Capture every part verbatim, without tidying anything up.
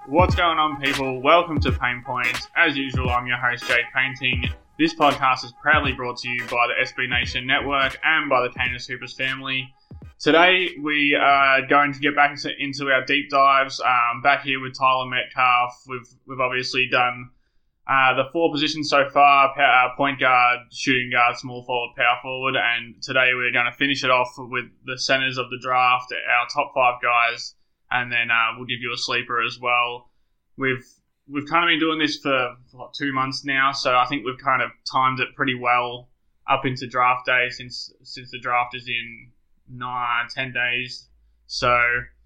What's going on, people? Welcome to Pain Points. As usual, I'm your host, Jake Painting. This podcast is proudly brought to you by the S B Nation Network and by the Canis Hoopers family. Today, we are going to get back into, into our deep dives. Um, back here with Tyler Metcalf. We've we've obviously done uh, the four positions so far: uh, point guard, shooting guard, small forward, power forward. And today, we're going to finish it off with the centers of the draft, our top five guys. And then uh, we'll give you a sleeper as well. We've we've kind of been doing this for what, two months now, so I think we've kind of timed it pretty well up into draft day since since the draft is in nine, ten days. So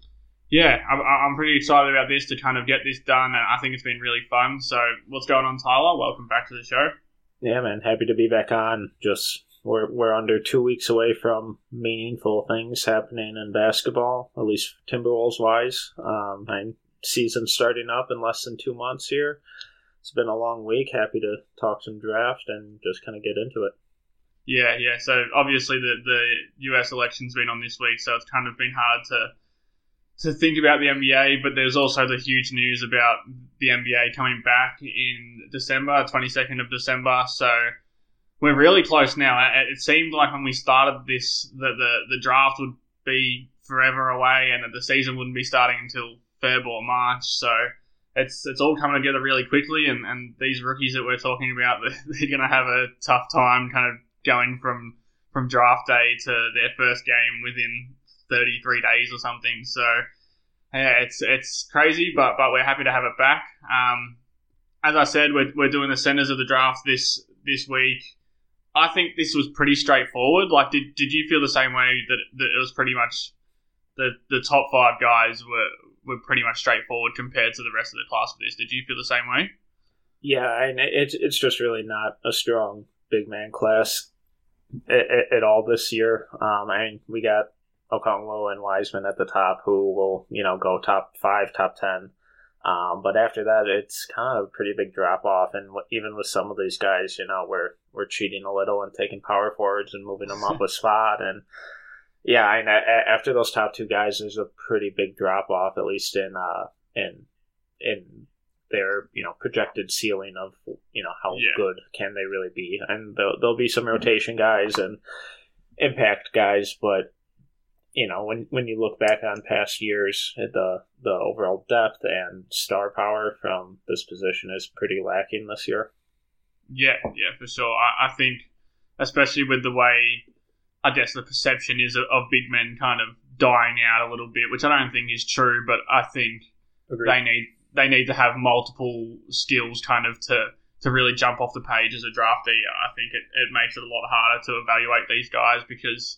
yeah, I'm, I'm pretty excited about this to kind of get this done, and I think it's been really fun. So what's going on, Tyler? Welcome back to the show. Yeah, man, happy to be back on. Just We're we're under two weeks away from meaningful things happening in basketball, at least Timberwolves wise. Um, and season starting up in less than two months here. It's been a long week. Happy to talk some draft and just kind of get into it. Yeah, yeah. So obviously the the U S election's been on this week, so it's kind of been hard to to think about the N B A. But there's also the huge news about the N B A coming back in December, twenty-second of December. So we're really close now. It seemed like when we started this that the, the draft would be forever away and that the season wouldn't be starting until February or March. So it's it's all coming together really quickly, and, and these rookies that we're talking about, they're going to have a tough time kind of going from, from draft day to their first game within thirty-three days or something. So yeah, it's it's crazy, but but we're happy to have it back. Um, as I said, we're we're doing the centers of the draft this this week. I think this was pretty straightforward. Like, did did you feel the same way that, that it was pretty much the the top five guys were, were pretty much straightforward compared to the rest of the class of this? Did you feel the same way? Yeah, and it's it's just really not a strong big man class at, at all this year. Um, I mean, we got Okongwu and Wiseman at the top, who will you know go top five, top ten. Um, but after that, it's kind of a pretty big drop off, and even with some of these guys, you know, we're we're cheating a little and taking power forwards and moving them up a spot, and yeah, and after those top two guys, there's a pretty big drop off, at least in uh in in their you know projected ceiling of you know how yeah. good can they really be, and there'll, there'll be some rotation guys and impact guys, but. You know, when when you look back on past years, the the overall depth and star power from this position is pretty lacking this year. Yeah, yeah, for sure. I, I think, especially with the way, I guess, the perception is of, of big men kind of dying out a little bit, which I don't think is true, but I think Agreed. they need they need to have multiple skills kind of to, to really jump off the page as a draftee. I think it, it makes it a lot harder to evaluate these guys because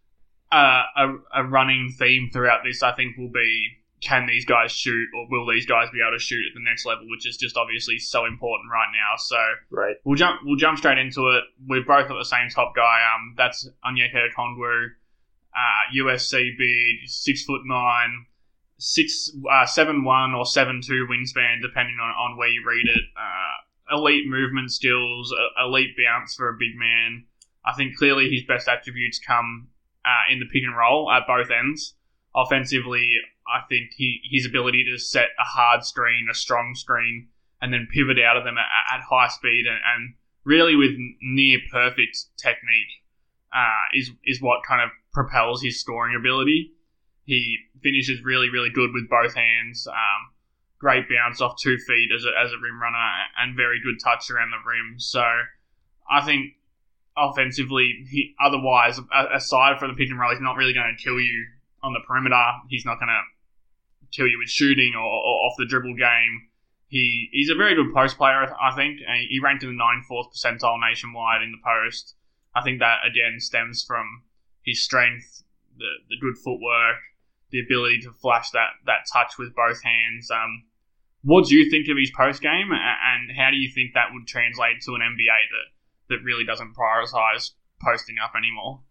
Uh, a, a running theme throughout this, I think, will be, can these guys shoot, or will these guys be able to shoot at the next level, which is just obviously so important right now. So right. we'll jump we'll jump straight into it. We've both got the same top guy. Um, that's Onyeka Okongwu, uh, U S C big, six foot nine, six uh, seven one or seven two wingspan, depending on, on where you read it. Uh, elite movement skills, uh, elite bounce for a big man. I think clearly his best attributes come Uh, in the pick and roll at both ends. Offensively, I think he, his ability to set a hard screen, a strong screen, and then pivot out of them at, at high speed and, and really with near perfect technique uh, is is what kind of propels his scoring ability. He finishes really, really good with both hands. Um, great bounce off two feet as a, as a rim runner and very good touch around the rim. So I think offensively, he otherwise, aside from the pick and roll, he's not really going to kill you on the perimeter. He's not going to kill you with shooting or, or off the dribble game. He he's a very good post player, I think. He ranked in the ninety-fourth percentile nationwide in the post. I think that, again, stems from his strength, the, the good footwork, the ability to flash that, that touch with both hands. Um, what do you think of his post game, and how do you think that would translate to an N B A that that really doesn't prioritize posting up anymore?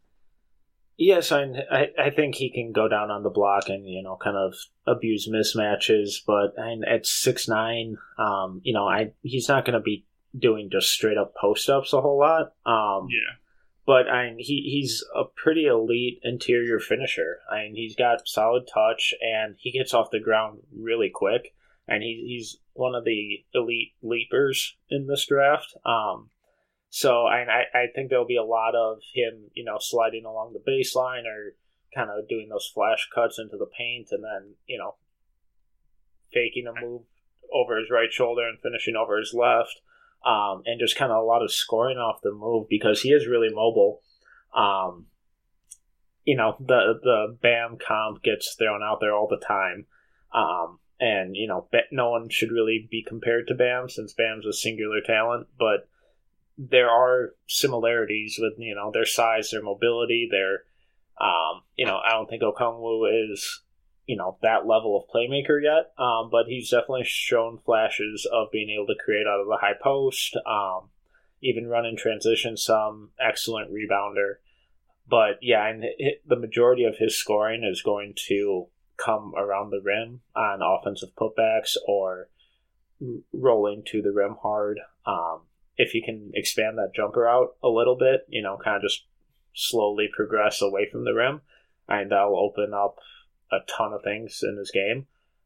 Yes, I, I think he can go down on the block and, you know, kind of abuse mismatches, but I mean, at six nine, um, you know, I he's not going to be doing just straight up post-ups a whole lot. Um, yeah. But I mean, he, he's a pretty elite interior finisher. I mean, he's got solid touch, and he gets off the ground really quick. and he, he's one of the elite leapers in this draft. Um, so I, I think there'll be a lot of him, you know, sliding along the baseline or kind of doing those flash cuts into the paint, and then, you know, faking a move over his right shoulder and finishing over his left, um, and just kind of a lot of scoring off the move because he is really mobile. Um, you know, the the Bam comp gets thrown out there all the time, um, and you know, no one should really be compared to Bam since Bam's a singular talent, but there are similarities with, you know, their size, their mobility, their Um, you know, I don't think Okongwu is, you know, that level of playmaker yet, um, but he's definitely shown flashes of being able to create out of the high post, um, even run in transition some, excellent rebounder. But yeah, and it, the majority of his scoring is going to come around the rim on offensive putbacks or rolling to the rim hard. Um, if he can expand that jumper out a little bit, you know, kind of just slowly progress away from the rim, and that'll open up a ton of things in his game.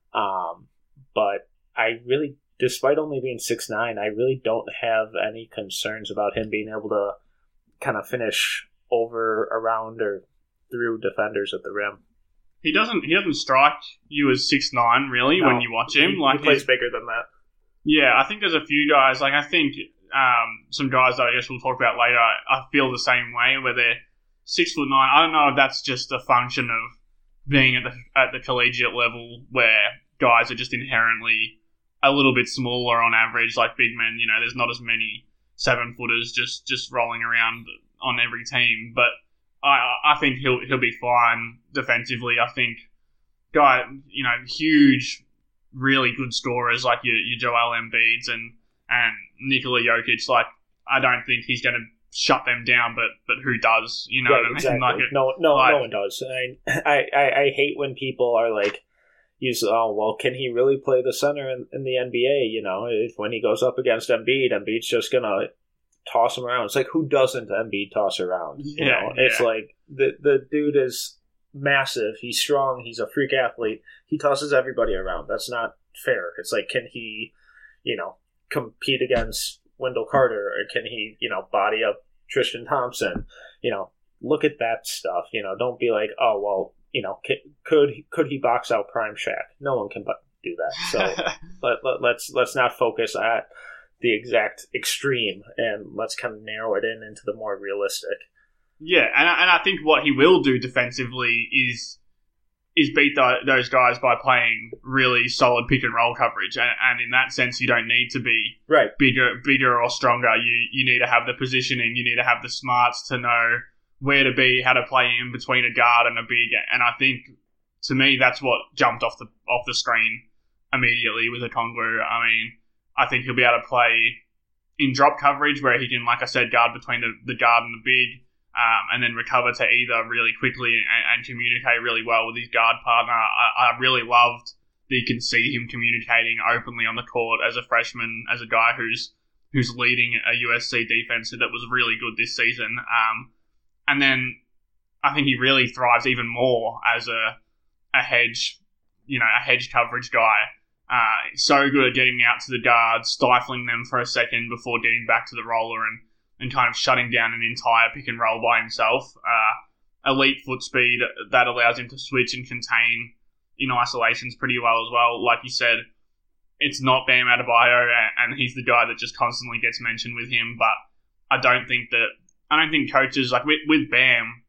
Um, but I really, despite only being six nine, I really don't have any concerns about him being able to kind of finish over, around, or through defenders at the rim. He doesn't. He doesn't strike you as six nine really no, when you watch him. He, like he plays bigger than that. Yeah, I think there's a few guys. Like I think. Um, some guys that I guess we'll talk about later, I feel the same way, where they're six foot nine. I don't know if that's just a function of being at the at the collegiate level, where guys are just inherently a little bit smaller on average, like big men. You know, there's not as many seven footers just, just rolling around on every team. But I I think he'll he'll be fine defensively. I think guy, you know, huge, really good scorers like your your Joel Embiid's and. And Nikola Jokic, like, I don't think he's going to shut them down, but but who does? You know yeah, what I mean? Exactly. Like, no, no, like, no one does. I, I, I hate when people are like, use, oh, well, can he really play the center in, in the N B A? You know, if when he goes up against Embiid, Embiid's just going to toss him around. It's like, who doesn't Embiid toss around? You yeah, know, yeah. It's like, the, the dude is massive. He's strong. He's a freak athlete. He tosses everybody around. That's not fair. It's like, can he, you know, compete against Wendell Carter, or can he, you know, body up Tristan Thompson? You know, look at that stuff. You know, don't be like, oh, well, you know, could could he box out Prime Shaq? No one can do that. So let, let, let's let's not focus at the exact extreme, and let's kind of narrow it in into the more realistic. Yeah, and I, and I think what he will do defensively is is beat the, those guys by playing really solid pick and roll coverage, and, and in that sense, you don't need to be right. bigger, bigger or stronger. You you need to have the positioning, you need to have the smarts to know where to be, how to play in between a guard and a big. And I think, to me, that's what jumped off the off the screen immediately with Okongwu. I mean, I think he'll be able to play in drop coverage where he can, like I said, guard between the, the guard and the big. Um, and then recover to either really quickly and, and communicate really well with his guard partner. I, I really loved that you can see him communicating openly on the court as a freshman, as a guy who's who's leading a U S C defense that was really good this season. Um, and then I think he really thrives even more as a a hedge, you know, a hedge coverage guy. Uh, so good at getting out to the guards, stifling them for a second before getting back to the roller and and kind of shutting down an entire pick and roll by himself. Uh, elite foot speed that allows him to switch and contain in isolations pretty well as well. Like you said, it's not Bam Adebayo, and he's the guy that just constantly gets mentioned with him. But I don't think that I don't think coaches like with, with Bam,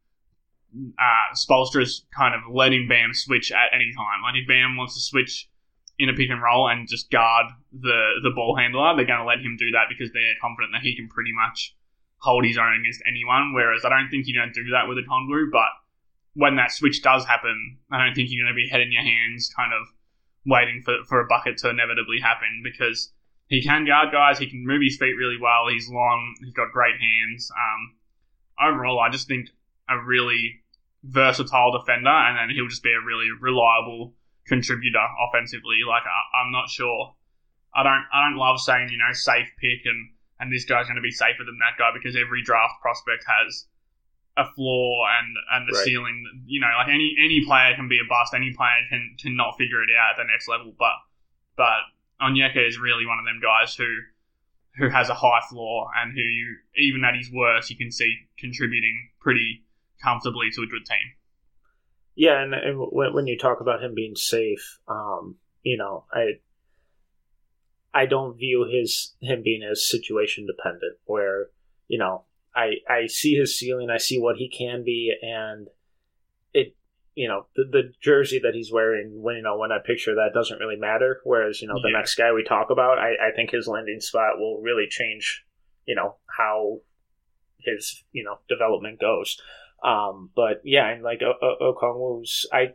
uh, Spoelstra's kind of letting Bam switch at any time. Like if Bam wants to switch in a pick and roll and just guard the the ball handler, they're going to let him do that because they're confident that he can pretty much hold his own against anyone. Whereas I don't think you're going to do that with Okongwu, but when that switch does happen, I don't think you're going to be head in your hands kind of waiting for, for a bucket to inevitably happen, because he can guard guys, he can move his feet really well, he's long, he's got great hands. Um, overall, I just think a really versatile defender, and then he'll just be a really reliable contributor offensively. Like I, I'm not sure. I don't. I don't love saying, you know, safe pick and, and this guy's going to be safer than that guy, because every draft prospect has a floor and, and the right. ceiling. You know, like any any player can be a bust. Any player can, can not figure it out at the next level. But but Onyeka is really one of them guys who who has a high floor and who, you, even at his worst, you can see contributing pretty comfortably to a good team. Yeah, and, and when, when you talk about him being safe, um, you know, I I don't view his him being as situation dependent, where, you know, I I see his ceiling, I see what he can be, and it, you know, the, the jersey that he's wearing, when, you know, when I picture that, doesn't really matter. Whereas, you know, the yeah. next guy we talk about, I, I think his landing spot will really change, you know, how his, you know, development goes. Um, but yeah, and like o- o- Okongwu's, I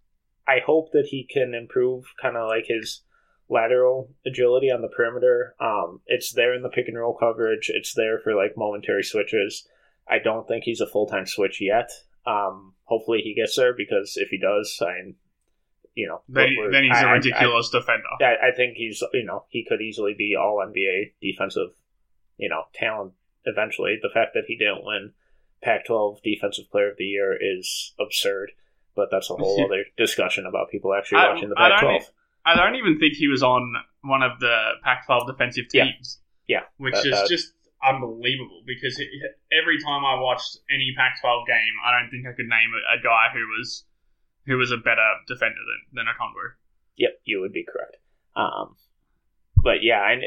I hope that he can improve kind of like his lateral agility on the perimeter. Um, it's there in the pick and roll coverage. It's there for like momentary switches. I don't think he's a full time switch yet. Um, hopefully he gets there, because if he does, I, you know, then, then he's a I, ridiculous I, defender. I, I think he's, you know, he could easily be all N B A defensive, you know, talent eventually. The fact that he didn't win Pac twelve Defensive Player of the Year is absurd, but that's a whole other discussion about people actually I, watching the Pac twelve. I don't, I don't even think he was on one of the Pac twelve defensive teams. Yeah, yeah, which that, is that, just unbelievable, because it, every time I watched any Pac twelve game, I don't think I could name a, a guy who was who was a better defender than, than Okongwu. Yep, you would be correct. Um, but yeah, and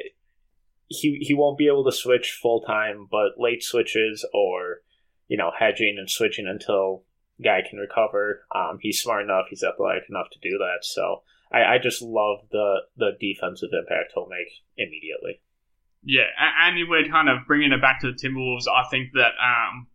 he he won't be able to switch full time, but late switches or, you know, hedging and switching until guy can recover. Um, he's smart enough, he's athletic enough to do that. So I, I just love the the defensive impact he'll make immediately. Yeah, and if we're kind of bringing it back to the Timberwolves, I think that um,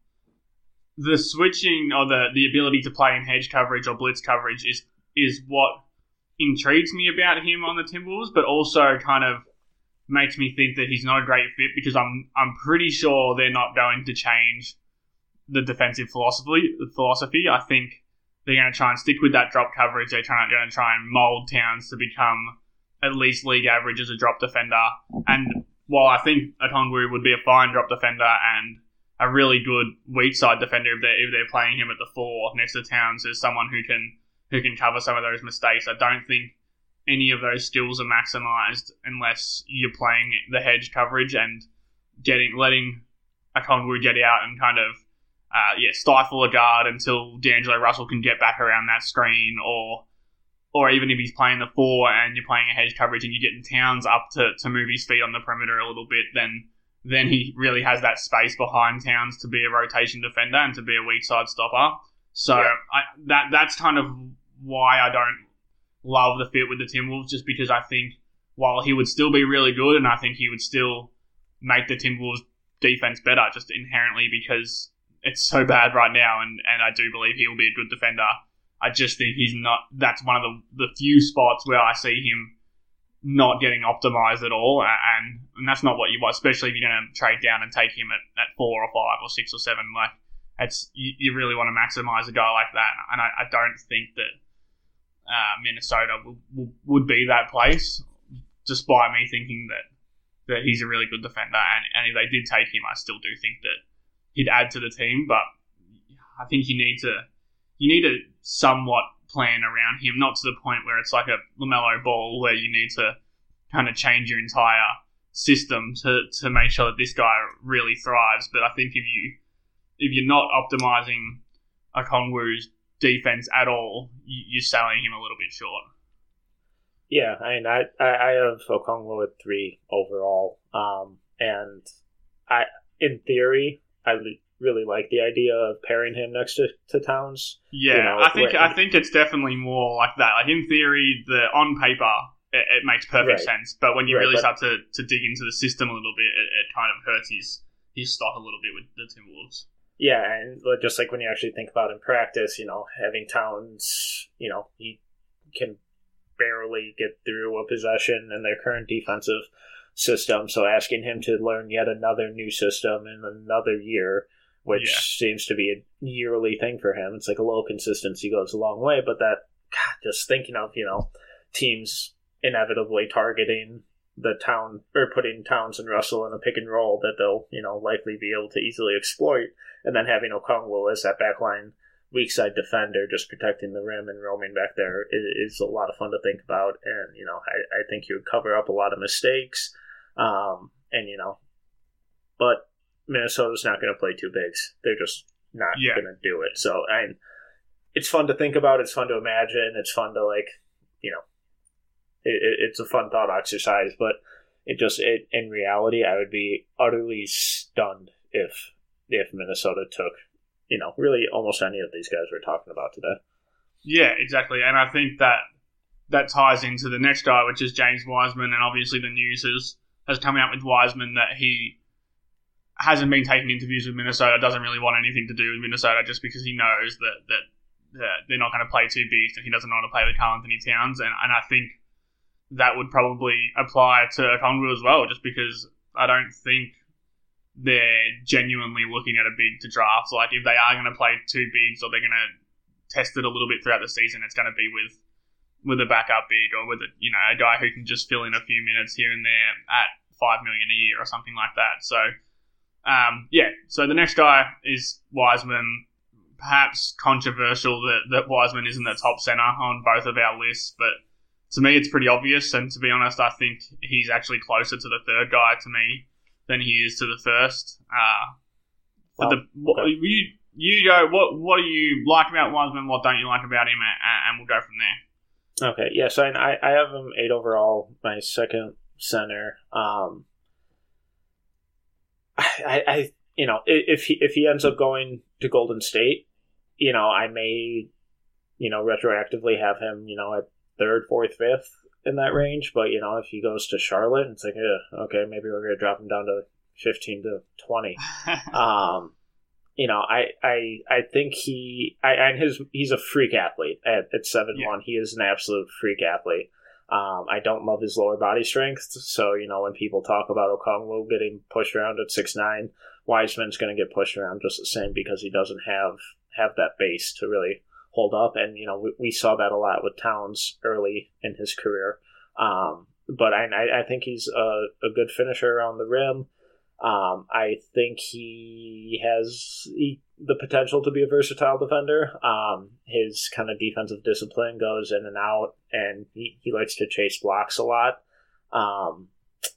the switching or the, the ability to play in hedge coverage or blitz coverage is is what intrigues me about him on the Timberwolves, but also kind of makes me think that he's not a great fit, because I'm I'm pretty sure they're not going to change the defensive philosophy. Philosophy, I think they're going to try and stick with that drop coverage. They're trying going to try and mold Towns to become at least league average as a drop defender. And while I think Okongwu would be a fine drop defender and a really good weak side defender if they're, if they're playing him at the four next to Towns as someone who can who can cover some of those mistakes, I don't think any of those skills are maximised unless you're playing the hedge coverage and getting letting Okongwu get out and kind of uh, yeah stifle a guard until D'Angelo Russell can get back around that screen, or or even if he's playing the four and you're playing a hedge coverage and you're getting Towns up to, to move his feet on the perimeter a little bit, then then he really has that space behind Towns to be a rotation defender and to be a weak side stopper. So yeah. I, that that's kind of why I don't love the fit with the Timberwolves, just because I think while he would still be really good, and I think he would still make the Timberwolves defense better just inherently because it's so bad right now, and, and I do believe he will be a good defender. I just think he's not. That's one of the, the few spots where I see him not getting optimized at all, and and that's not what you want, especially if you're going to trade down and take him at, at four or five or six or seven. Like, it's you, you really want to maximize a guy like that, and I, I don't think that uh, Minnesota would, would would be that place, despite me thinking that that he's a really good defender, and, and if they did take him, I still do think that he'd add to the team, but I think you need to. You need to somewhat plan around him, not to the point where it's like a LaMelo Ball where you need to kind of change your entire system to, to make sure that this guy really thrives. But I think if you if you're not optimizing Okongwu's defense at all, you, you're selling him a little bit short. Yeah, I mean, I I have Okongwu at three overall, um, and I in theory I. really like the idea of pairing him next to, to Towns. Yeah, you know, I think where, I think it's definitely more like that. Like in theory, the on paper it, it makes perfect right. sense, but when you right, really but, start to, to dig into the system a little bit, it, it kind of hurts his his stock a little bit with the Timberwolves. Yeah, and just like when you actually think about in practice, you know, having Towns, you know, he can barely get through a possession in their current defensive system, so asking him to learn yet another new system in another year, which yeah. seems to be a yearly thing for him. It's like a little consistency goes a long way, but that, God, just thinking of, you know, teams inevitably targeting the town, or putting Towns and Russell in a pick and roll that they'll, you know, likely be able to easily exploit, and then having Okongwu as that backline weak side defender, just protecting the rim and roaming back there is, is a lot of fun to think about. And, you know, I, I think he would cover up a lot of mistakes. Um, and, you know, but Minnesota's not going to play two bigs. They're just not yeah. going to do it. So, I it's fun to think about. It's fun to imagine. It's fun to, like, you know, it, it, it's a fun thought exercise. But it just, it, in reality, I would be utterly stunned if if Minnesota took, you know, really almost any of these guys we're talking about today. Yeah, exactly. And I think that that ties into the next guy, which is James Wiseman. And obviously the news has, has come out with Wiseman that he hasn't been taking interviews with Minnesota, doesn't really want anything to do with Minnesota just because he knows that, that, that they're not going to play two bigs and he doesn't want to play with Karl Anthony Towns. And, and I think that would probably apply to Okongwu as well, just because I don't think they're genuinely looking at a big to draft. Like, if they are going to play two bigs or they're going to test it a little bit throughout the season, it's going to be with with a backup big or with a, you know, a guy who can just fill in a few minutes here and there at five million a year or something like that. So, um, yeah. So the next guy is Wiseman. Perhaps controversial that that Wiseman isn't the top center on both of our lists, but to me it's pretty obvious. And to be honest, I think he's actually closer to the third guy to me than he is to the first. Uh, well, the, what, okay. you, you go, what what do you like about Wiseman, what don't you like about him, and, and we'll go from there. Okay, yeah, so I, I have him eight overall, my second center. Um, I, I, you know, if he, if he ends up going to Golden State, you know, I may, you know, retroactively have him, you know, at third, fourth, fifth, in that range. But, you know, if he goes to Charlotte, it's like, yeah, okay, maybe we're going to drop him down to fifteen to twenty. um, you know, I, I, I think he, I, and his, he's a freak athlete at, at seven one. Yeah. He is an absolute freak athlete. Um, I don't love his lower body strength. So, you know, when people talk about Okongwu getting pushed around at six nine, Wiseman's going to get pushed around just the same because he doesn't have, have that base to really hold up. And, you know, we, we saw that a lot with Towns early in his career. Um, but I, I think he's a, a good finisher around the rim. Um, I think he has he, the potential to be a versatile defender. Um, his kind of defensive discipline goes in and out, and he, he likes to chase blocks a lot. Um,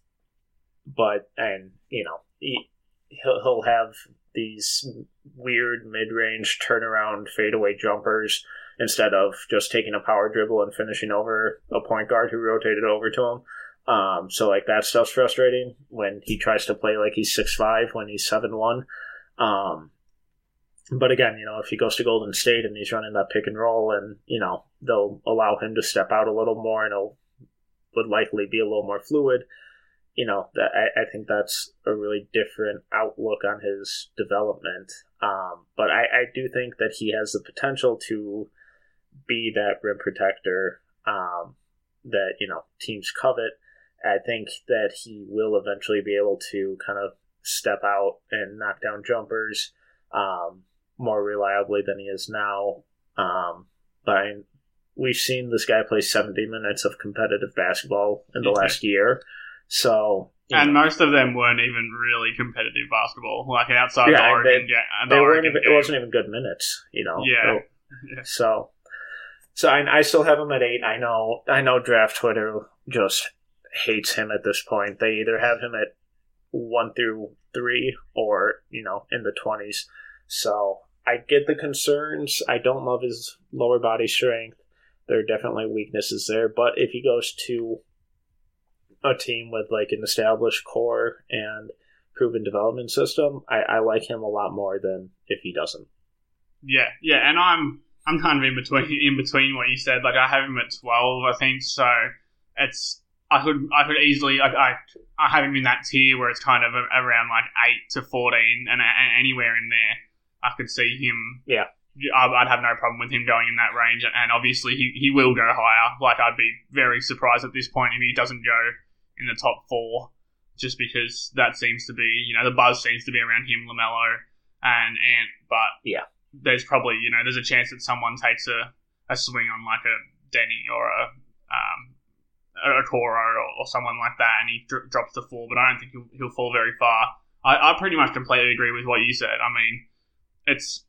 but, and, you know, he, he'll, he'll have these weird mid-range turnaround fadeaway jumpers instead of just taking a power dribble and finishing over a point guard who rotated over to him. Um, so, like, that stuff's frustrating when he tries to play like he's six five when he's seven one. Um, but again, you know, if he goes to Golden State and he's running that pick and roll and, you know, they'll allow him to step out a little more and he'll would likely be a little more fluid, you know, that I, I think that's a really different outlook on his development. Um, but I, I do think that he has the potential to be that rim protector um, that, you know, teams covet. I think that he will eventually be able to kind of step out and knock down jumpers um, more reliably than he is now. Um, but I, we've seen this guy play seventy minutes of competitive basketball in the okay. last year. So, and know. most of them weren't even really competitive basketball, like outside yeah, the Oregon they, game. They the weren't Oregon even, game. It wasn't even good minutes, you know. Yeah. So, so, so I, I still have him at eight. I know, I know. Draft Twitter just hates him at this point. They either have him at one through three or, you know, in the twenties. So I get the concerns. I don't love his lower body strength. There are definitely weaknesses there. But if he goes to a team with like an established core and proven development system, I, I like him a lot more than if he doesn't. Yeah, yeah, and I'm I'm kind of in between in between what you said. Like I have him at twelve, I think. So it's I could I could easily I I, I have him in that tier where it's kind of around like eight to fourteen, and, and anywhere in there, I could see him. Yeah. I'd have no problem with him going in that range, and obviously he, he will go higher. Like, I'd be very surprised at this point if he doesn't go in the top four, just because that seems to be, you know, the buzz seems to be around him, LaMelo, and Ant, but yeah, there's probably, you know, there's a chance that someone takes a, a swing on like a Denny or a um, a Toro or, or someone like that, and he dr- drops to four, but I don't think he'll, he'll fall very far. I, I pretty much completely agree with what you said. I mean, it's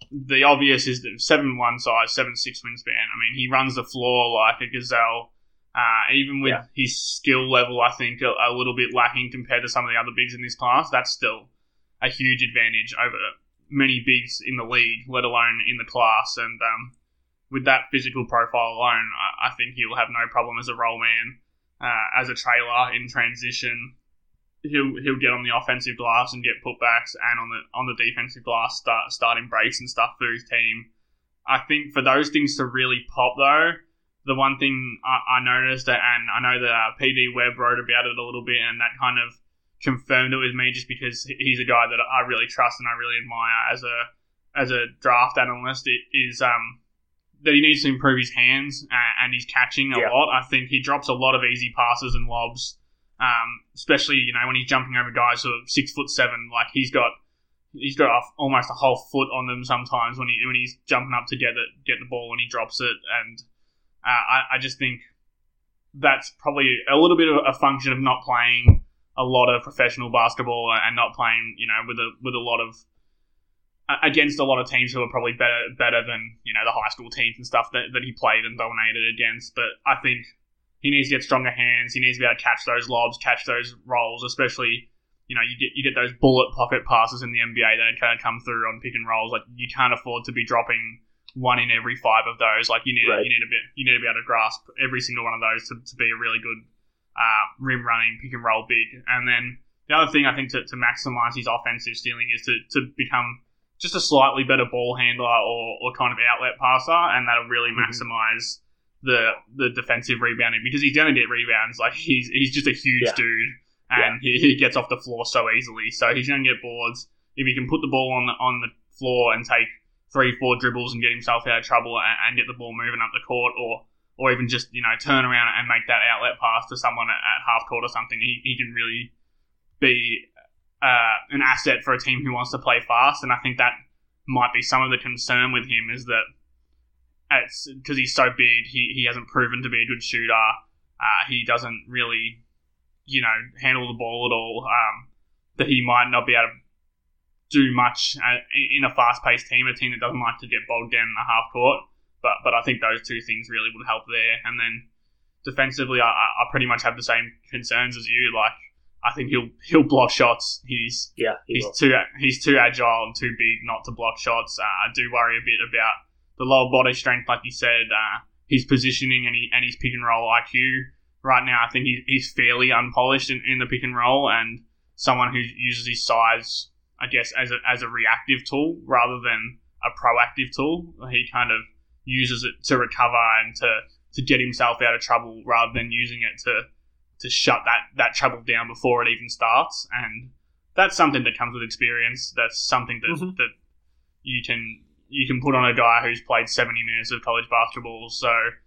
the obvious is that seven one size, seven six wingspan. I mean, he runs the floor like a gazelle. Uh, even with Yeah. his skill level, I think a, a little bit lacking compared to some of the other bigs in this class. That's still a huge advantage over many bigs in the league, let alone in the class. And um, with that physical profile alone, I, I think he'll have no problem as a roll man, uh, as a trailer in transition. He'll he'll get on the offensive glass and get putbacks, and on the on the defensive glass start starting breaks and stuff for his team. I think for those things to really pop though, the one thing I, I noticed, and I know that uh, P D Webb wrote about it a little bit, and that kind of confirmed it with me, just because he's a guy that I really trust and I really admire as a as a draft analyst. It is um that he needs to improve his hands and, and his catching a Yeah. lot. I think he drops a lot of easy passes and lobs. Um, especially, you know, when he's jumping over guys who are six foot seven, like he's got, he's got a, almost a whole foot on them sometimes when he when he's jumping up to get it, get the ball and he drops it, and uh, I, I just think that's probably a little bit of a function of not playing a lot of professional basketball and not playing, you know, with a with a lot of against a lot of teams who are probably better better than, you know, the high school teams and stuff that, that he played and dominated against. But I think he needs to get stronger hands. He needs to be able to catch those lobs, catch those rolls, especially, you know, you get you get those bullet pocket passes in the N B A that kind of come through on pick and rolls. Like, you can't afford to be dropping one in every five of those. Like, you need Right. you need a bit you need to be able to grasp every single one of those to, to be a really good uh, rim running pick and roll big. And then the other thing I think to, to maximize his offensive ceiling is to, to become just a slightly better ball handler or, or kind of outlet passer, and that'll really Mm-hmm. maximize the the defensive rebounding, because he's going to get rebounds. Like, he's he's just a huge Yeah. dude, and he, he gets off the floor so easily. So he's going to get boards. If he can put the ball on the, on the floor and take three, four dribbles and get himself out of trouble and, and get the ball moving up the court, or or even just, you know, turn around and make that outlet pass to someone at, at half court or something, he, he can really be uh, an asset for a team who wants to play fast. And I think that might be some of the concern with him, is that because he's so big, he, he hasn't proven to be a good shooter. Uh, he doesn't really, you know, handle the ball at all. Um, that he might not be able to do much uh, in a fast-paced team, a team that doesn't like to get bogged down in the half court. But but I think those two things really would help there. And then defensively, I, I pretty much have the same concerns as you. Like, I think he'll he'll block shots. He's Yeah, he he's will. too he's too agile and too big not to block shots. Uh, I do worry a bit about the lower body strength, like you said, uh, his positioning and, he, and his pick and roll I Q. Right now, I think he, he's fairly unpolished in, in the pick and roll, and someone who uses his size, I guess, as a as a reactive tool rather than a proactive tool. He kind of uses it to recover and to, to get himself out of trouble rather than using it to to shut that, that trouble down before it even starts. And that's something that comes with experience. That's something that, Mm-hmm. that you can you can put on a guy who's played seventy minutes of college basketball. So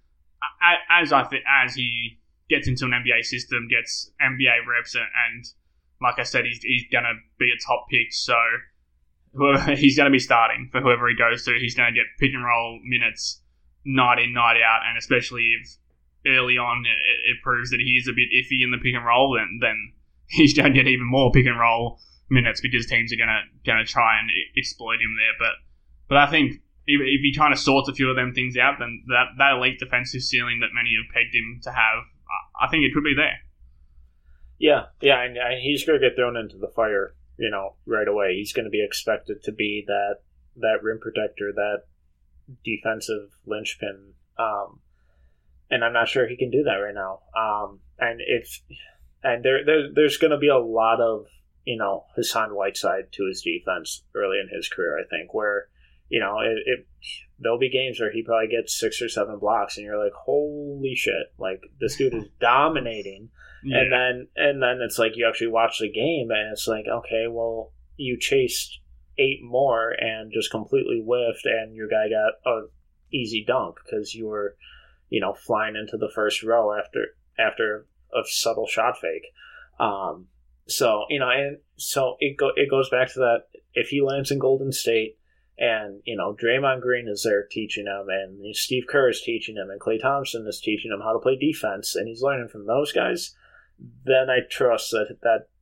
a- as I th- as he gets into an N B A system, gets N B A reps, and, and like I said, he's he's gonna be a top pick. So whoever, he's gonna be starting for whoever he goes to. He's gonna get pick and roll minutes night in, night out, and especially if early on it, it proves that he is a bit iffy in the pick and roll, then then he's gonna get even more pick and roll minutes, because teams are gonna gonna try and exploit him there. But but I think if, if he kind of sorts a few of them things out, then that, that elite defensive ceiling that many have pegged him to have, I think it could be there. Yeah, yeah, and, and he's going to get thrown into the fire, you know, right away. He's going to be expected to be that that rim protector, that defensive linchpin, um, and I'm not sure he can do that right now. Um, and it's and there, there there's going to be a lot of, you know, Hassan Whiteside to his defense early in his career, I think, where, you know, it, it there'll be games where he probably gets six or seven blocks, and you're like, holy shit, like, this dude is dominating. Yeah. And then and then it's like you actually watch the game, and it's like, okay, well, you chased eight more and just completely whiffed, and your guy got a easy dunk because you were, you know, flying into the first row after after a subtle shot fake. Um, so you know, and so it go it goes back to that. If he lands in Golden State, and, you know, Draymond Green is there teaching him, and Steve Kerr is teaching him, and Klay Thompson is teaching him how to play defense, and he's learning from those guys, then I trust that that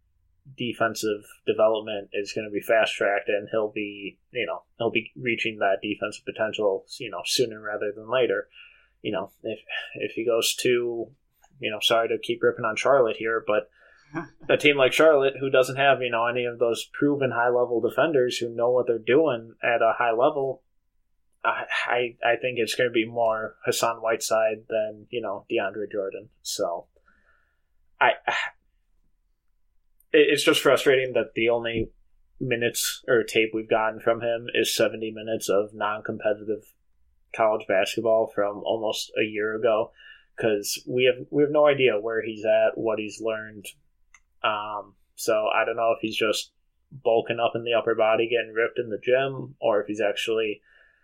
defensive development is going to be fast tracked, and he'll be, you know, he'll be reaching that defensive potential, you know, sooner rather than later. You know, if if he goes to, you know, sorry to keep ripping on Charlotte here, but a team like Charlotte, who doesn't have, you know, any of those proven high level defenders who know what they're doing at a high level, I I, I think it's going to be more Hassan Whiteside than, you know, DeAndre Jordan. So I. It's just frustrating that the only minutes or tape we've gotten from him is seventy minutes of non-competitive college basketball from almost a year ago, because we have we have no idea where he's at, what he's learned. Um, so I don't know if he's just bulking up in the upper body, getting ripped in the gym, or if he's actually,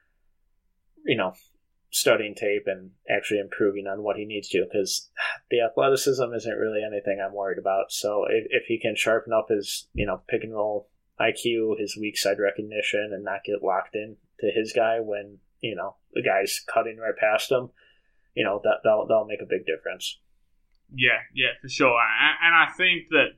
you know, studying tape and actually improving on what he needs to, because the athleticism isn't really anything I'm worried about. So if, if he can sharpen up his, you know, pick and roll I Q, his weak side recognition, and not get locked in to his guy when, you know, the guy's cutting right past him, you know, that that'll, that'll make a big difference. Yeah, yeah, for sure. And, and I think that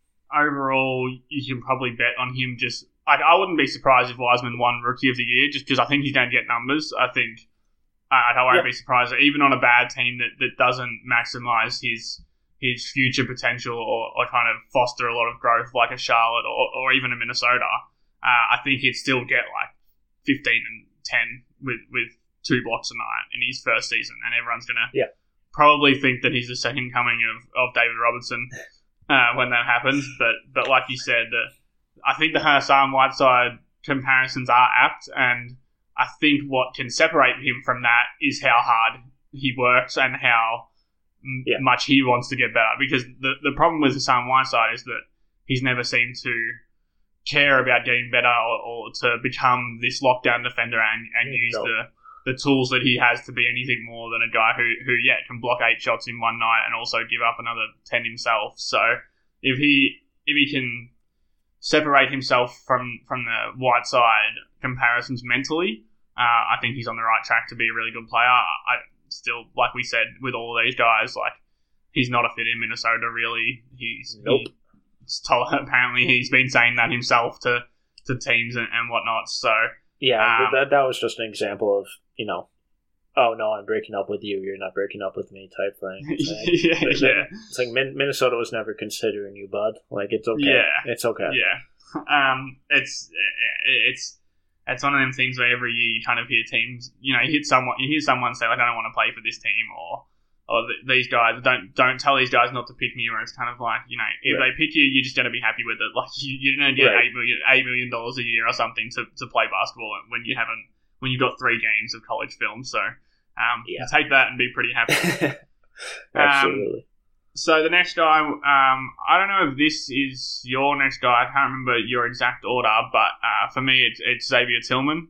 overall you can probably bet on him. Just I, I wouldn't be surprised if Wiseman won Rookie of the Year, just because I think he's going to get numbers. I think I, I won't yeah. be surprised that even on a bad team that, that doesn't maximize his his future potential or, or kind of foster a lot of growth like a Charlotte or, or even a Minnesota, uh, I think he'd still get like fifteen and ten with, with two blocks a night in his first season, and everyone's going to yeah. probably think that he's the second coming of, of David Robinson uh, when that happens. But but like you said, the, I think the Hassan Whiteside comparisons are apt, and I think what can separate him from that is how hard he works and how yeah. m- much he wants to get better. Because the, the problem with Hassan Whiteside is that he's never seemed to care about getting better or, or to become this lockdown defender and, and mm, use no. the the tools that he has to be anything more than a guy who, who yeah, can block eight shots in one night and also give up another ten himself. So if he if he can separate himself from, from the Whiteside comparisons mentally, uh, I think he's on the right track to be a really good player. I still, like we said, with all of these guys, like he's not a fit in Minnesota, really. He's nope. He's told, apparently he's been saying that himself to, to teams and, and whatnot. So yeah, um, that that was just an example of, you know, oh no, I'm breaking up with you, you're not breaking up with me type thing. It's like, yeah, yeah. It's like Minnesota was never considering you, bud. Like, it's okay. Yeah. It's okay. Yeah. Um, it's it's it's one of them things where every year you kind of hear teams, you know, you hear someone you hear someone say like, I don't want to play for this team, or or these guys don't don't tell these guys not to pick me, or it's kind of like, you know, if right. they pick you, you're just going to be happy with it. Like you, you're going to get right. eight million eight million dollars a year or something to, to play basketball when you haven't when you've got three games of college film. So um, yeah. take that and be pretty happy. Absolutely. Um, so the next guy, um, I don't know if this is your next guy. I can't remember your exact order, but uh, for me, it's, it's Xavier Tillman.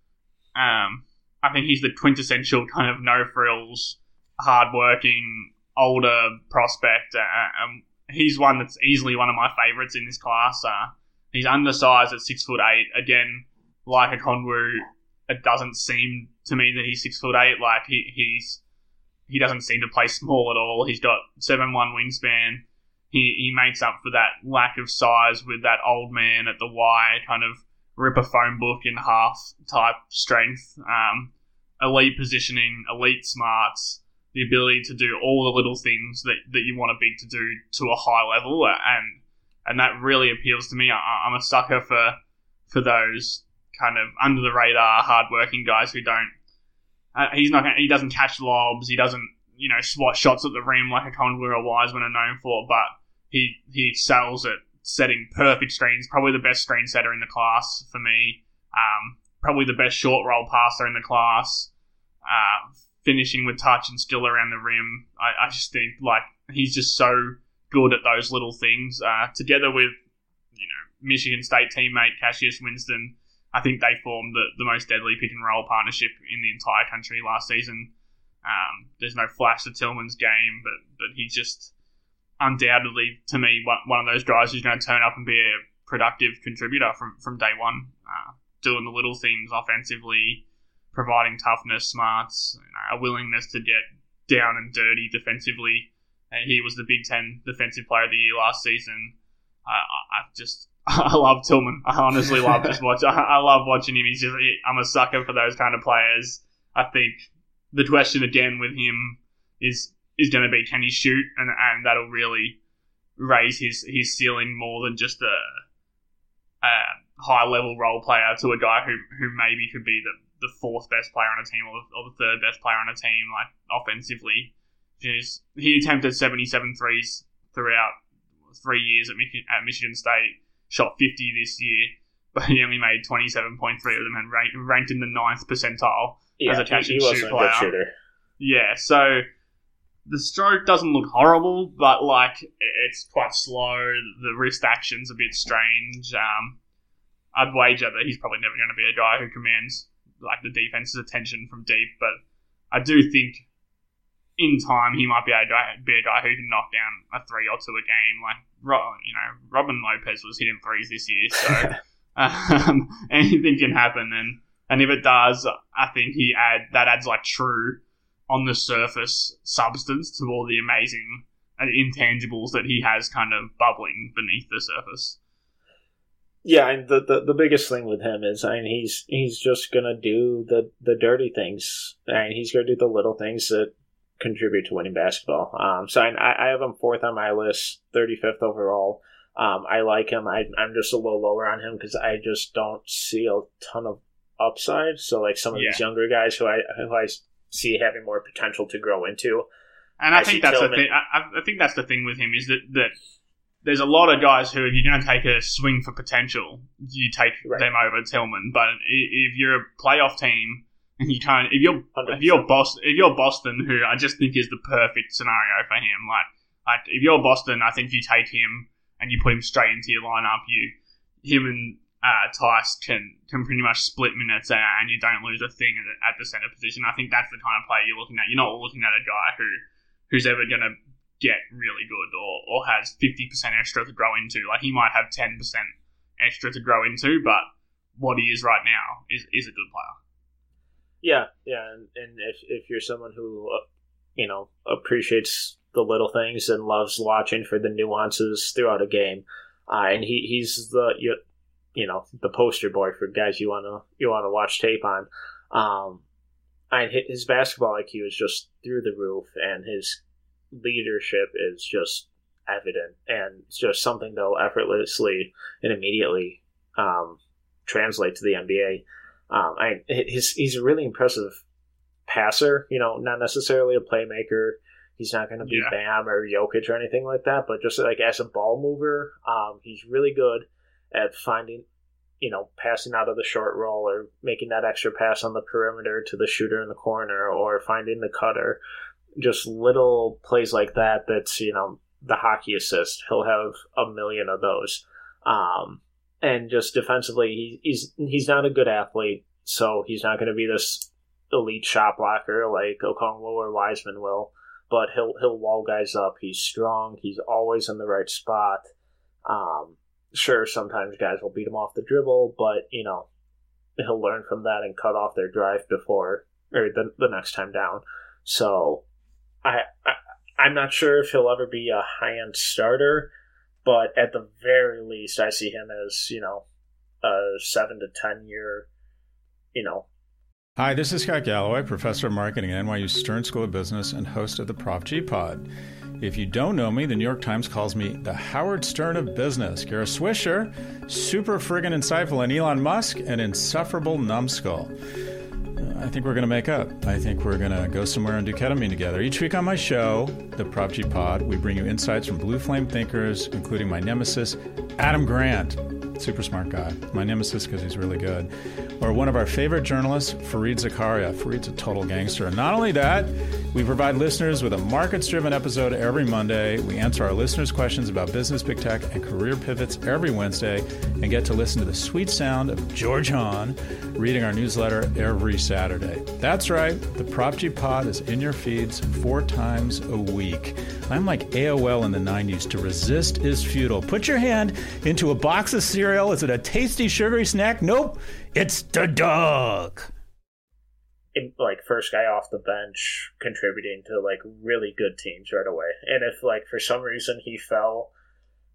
Um, I think he's the quintessential kind of no frills, hardworking, older prospect. Uh, um, he's one that's easily one of my favourites in this class. Uh, he's undersized at six foot eight. Again, like a Konwu, it doesn't seem to me that he's six foot eight. Like he, he's he doesn't seem to play small at all. He's got seven one wingspan. He he makes up for that lack of size with that old man at the Y, kind of rip a phone book in half type strength. Um, elite positioning, elite smarts, the ability to do all the little things that, that you want a big to do to a high level, and and that really appeals to me. I, I'm a sucker for for those kind of under the radar, hardworking guys who don't. Uh, he's not. He doesn't catch lobs. He doesn't, you know, swat shots at the rim like a Konwu or Wiseman are known for. But he he excels at setting perfect screens. Probably the best screen setter in the class for me. Um, probably the best short roll passer in the class. Uh, finishing with touch and skill around the rim. I, I just think like he's just so good at those little things. Uh, together with, you know, Michigan State teammate Cassius Winston, I think they formed the, the most deadly pick and roll partnership in the entire country last season. Um, there's no flash to Tillman's game, but but he's just undoubtedly, to me, one, one of those guys who's going to turn up and be a productive contributor from, from day one, uh, doing the little things offensively, providing toughness, smarts, you know, a willingness to get down and dirty defensively. And he was the Big Ten Defensive Player of the Year last season. I, I just I love Tillman. I honestly love just watch. I, I love watching him. He's just I'm a sucker for those kind of players. I think the question again with him is is going to be can he shoot, and and that'll really raise his his ceiling more than just a, a high level role player to a guy who who maybe could be the, the fourth best player on a team or the, or the third best player on a team, like offensively. Just, he attempted seventy-seven threes throughout three years at, Mich- at Michigan State, shot fifty this year, but he only made twenty-seven point three of them and ranked, ranked in the ninth percentile yeah, as a catch he, and he shoot wasn't player. A good shooter. Yeah, so the stroke doesn't look horrible, but like it's quite slow. The wrist action's a bit strange. Um, I'd wager that he's probably never going to be a guy who commands like the defense's attention from deep, but I do think in time he might be a guy, be a guy who can knock down a three or two a game. Like you know, Robin Lopez was hitting threes this year, so um, anything can happen. And and if it does, I think he add that adds like true on the surface substance to all the amazing intangibles that he has kind of bubbling beneath the surface. Yeah, and the, the the biggest thing with him is, I mean, he's he's just gonna do the, the dirty things. I mean, he's gonna do the little things that contribute to winning basketball. Um, so I, I have him fourth on my list, thirty-fifth overall. Um, I like him. I, I'm just a little lower on him because I just don't see a ton of upside. So like some of yeah. these younger guys who I who I see having more potential to grow into. And I, I think that's Tillman. the thing. I, I think that's the thing with him is that that. There's a lot of guys who, if you're going to take a swing for potential, you take right. them over Tillman. But if you're a playoff team and you can't, if you're one hundred percent. if you're Boston, if you're Boston, who I just think is the perfect scenario for him, like like if you're Boston, I think you take him and you put him straight into your lineup. You him and uh, Tice can can pretty much split minutes, uh, and you don't lose a thing at the, at the center position. I think that's the kind of player you're looking at. You're not looking at a guy who who's ever going to get really good or, or has fifty percent extra to grow into. Like, he might have ten percent extra to grow into, but what he is right now is, is a good player. Yeah, yeah, and, and if if you're someone who, uh, you know, appreciates the little things and loves watching for the nuances throughout a game, uh, and he, he's the, you, you know, the poster boy for guys you want to you want to watch tape on. Um, and his basketball I Q is just through the roof, and his leadership is just evident, and it's just something they'll effortlessly and immediately um, translate to the N B A. Um, I his he's a really impressive passer. You know, not necessarily a playmaker. He's not going to be yeah. Bam or Jokic or anything like that, but just like as a ball mover, um, he's really good at finding, you know, passing out of the short roll or making that extra pass on the perimeter to the shooter in the corner or finding the cutter. Just little plays like that, that's, you know, the hockey assist. He'll have a million of those. Um, and just defensively, he, he's he's not a good athlete, so he's not going to be this elite shot blocker like Okongwu or Wiseman will, but he'll he'll wall guys up. He's strong. He's always in the right spot. Um, sure, sometimes guys will beat him off the dribble, but, you know, he'll learn from that and cut off their drive before, or the, the next time down. So I, I, I'm not sure if he'll ever be a high-end starter, but at the very least, I see him as, you know, a seven to ten year, you know. Hi, this is Scott Galloway, professor of marketing at N Y U Stern School of Business and host of the Prof G Pod. If you don't know me, the New York Times calls me the Howard Stern of business. Kara Swisher, super friggin' insightful, and Elon Musk, an insufferable numbskull. I think we're going to make up. I think we're going to go somewhere and do ketamine together. Each week on my show, the Prop G Pod, we bring you insights from blue flame thinkers, including my nemesis, Adam Grant. Super smart guy. My nemesis because he's really good. Or one of our favorite journalists, Fareed Zakaria. Fareed's a total gangster. And not only that, we provide listeners with a markets-driven episode every Monday. We answer our listeners' questions about business, big tech, and career pivots every Wednesday, and get to listen to the sweet sound of George Hahn reading our newsletter every Saturday. That's right. The Prop G Pod is in your feeds four times a week. I'm like A O L in the nineties. To resist is futile. Put your hand into a box of cereal. Is it a tasty, sugary snack? Nope. It's the dog. It, like, first guy off the bench contributing to, like, really good teams right away. And if, like, for some reason he fell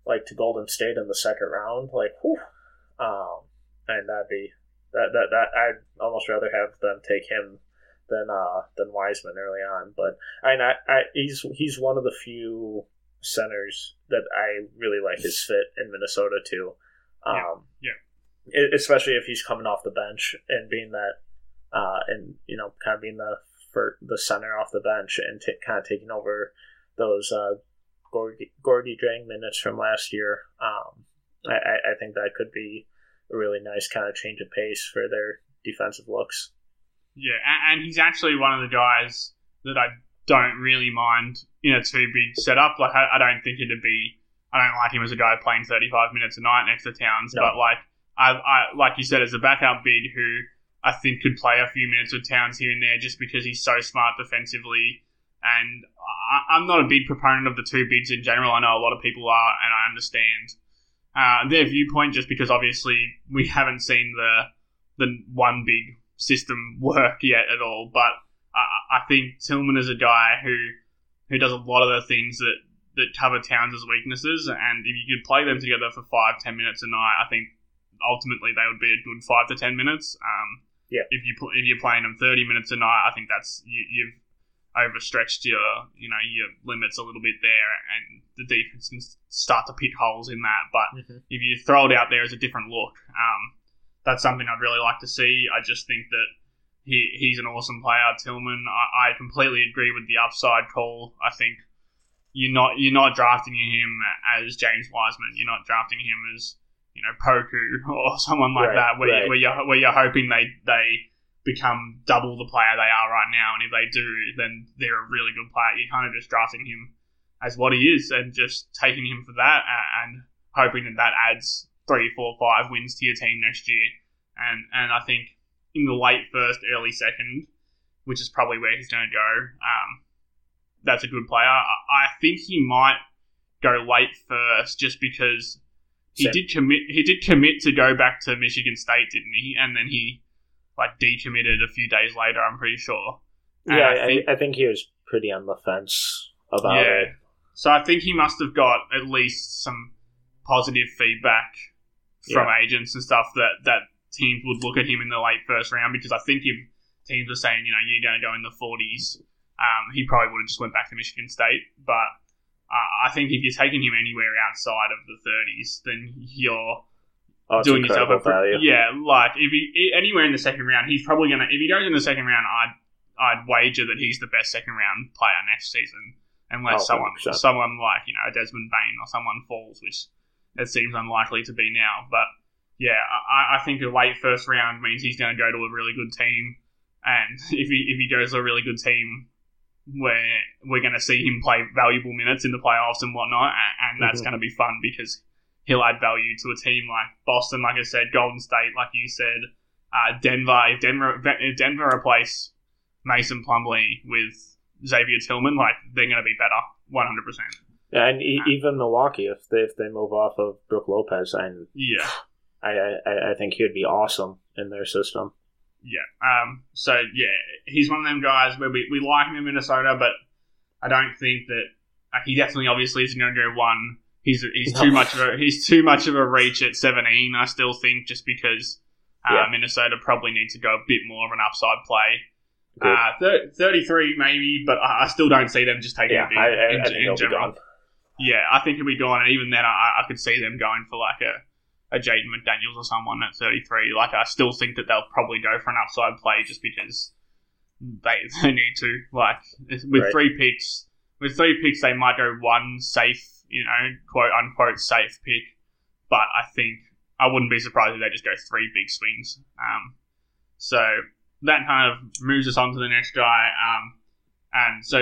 like to Golden State in the second round, like, whew, um, and that'd be that that that I'd almost rather have them take him than uh than Wiseman early on. But I, I, I he's he's one of the few centers that I really like his fit in Minnesota too. Um, yeah. yeah. Especially if he's coming off the bench and being that, uh, and you know, kind of being the for the center off the bench and t- kind of taking over those uh, Gorgie, Gorgie Drang minutes from last year. Um, I, I think that could be a really nice kind of change of pace for their defensive looks. Yeah, and, and he's actually one of the guys that I don't really mind in a two big setup. Like, I, I don't think it'd be. I don't like him as a guy playing thirty-five minutes a night next to Towns, no. but like I, I, like you said, as a backup big who I think could play a few minutes with Towns here and there just because he's so smart defensively. And I, I'm not a big proponent of the two bigs in general. I know a lot of people are, and I understand uh, their viewpoint just because obviously we haven't seen the the one big system work yet at all. But I, I think Tillman is a guy who who does a lot of the things that that cover Towns' weaknesses, and if you could play them together for five, ten minutes a night, I think ultimately they would be a good five to ten minutes. Um, yeah. If you if you're playing them thirty minutes a night, I think that's you, you've overstretched your you know your limits a little bit there, and the defense can start to pick holes in that. But mm-hmm. if you throw it out there as a different look, um, that's something I'd really like to see. I just think that he he's an awesome player, Tillman. I, I completely agree with the upside call. I think. You're not you're not drafting him as James Wiseman. You're not drafting him as you know Poku or someone like right, that, where, right. where you're where you're hoping they they become double the player they are right now, and if they do, then they're a really good player. You're kind of just drafting him as what he is, and just taking him for that, and hoping that that adds three, four, five wins to your team next year. And and I think in the late first, early second, which is probably where he's going to go. Um, That's a good player. I think he might go late first, just because he Same. did commit. He did commit to go back to Michigan State, didn't he? And then he like decommitted a few days later. I'm pretty sure. And yeah, I think, I, I think he was pretty on the fence about yeah. it. So I think he must have got at least some positive feedback from yeah. agents and stuff that that teams would look at him in the late first round, because I think if teams were saying, you know, you're going to go in the forties. Um, he probably would have just went back to Michigan State, but uh, I think if you're taking him anywhere outside of the thirties, then you're oh, doing yourself a value. Yeah, like if he anywhere in the second round, he's probably gonna. If he goes in the second round, I'd I'd wager that he's the best second round player next season, unless oh, someone one hundred percent. Someone like you know Desmond Bain or someone falls, which it seems unlikely to be now. But yeah, I, I think a late first round means he's going to go to a really good team, and if he if he goes to a really good team, where we're going to see him play valuable minutes in the playoffs and whatnot, and, and that's mm-hmm. going to be fun because he'll add value to a team like Boston, like I said, Golden State, like you said, uh, Denver. If Denver, if Denver replace Mason Plumlee with Xavier Tillman, like they're going to be better, one hundred percent. Yeah, and e- even Milwaukee, if they if they move off of Brook Lopez, and yeah, I I, I think he would be awesome in their system. Yeah. Um. So yeah, he's one of them guys where we, we like him in Minnesota, but I don't think that uh, he definitely obviously isn't going to go one. He's he's too much of a he's too much of a reach at seventeen. I still think just because uh, yeah. Minnesota probably needs to go a bit more of an upside play. Uh, th- thirty-three maybe, but I, I still don't see them just taking yeah, a big I, I, in, I think in general. Yeah, I think he'll be gone, and even then, I, I could see them going for like a. a Jaden McDaniels or someone at thirty-three. Like, I still think that they'll probably go for an upside play just because they they need to. Like, with right. three picks, with three picks, they might go one safe, you know, quote unquote safe pick. But I think I wouldn't be surprised if they just go three big swings. Um, so that kind of moves us on to the next guy. Um, and so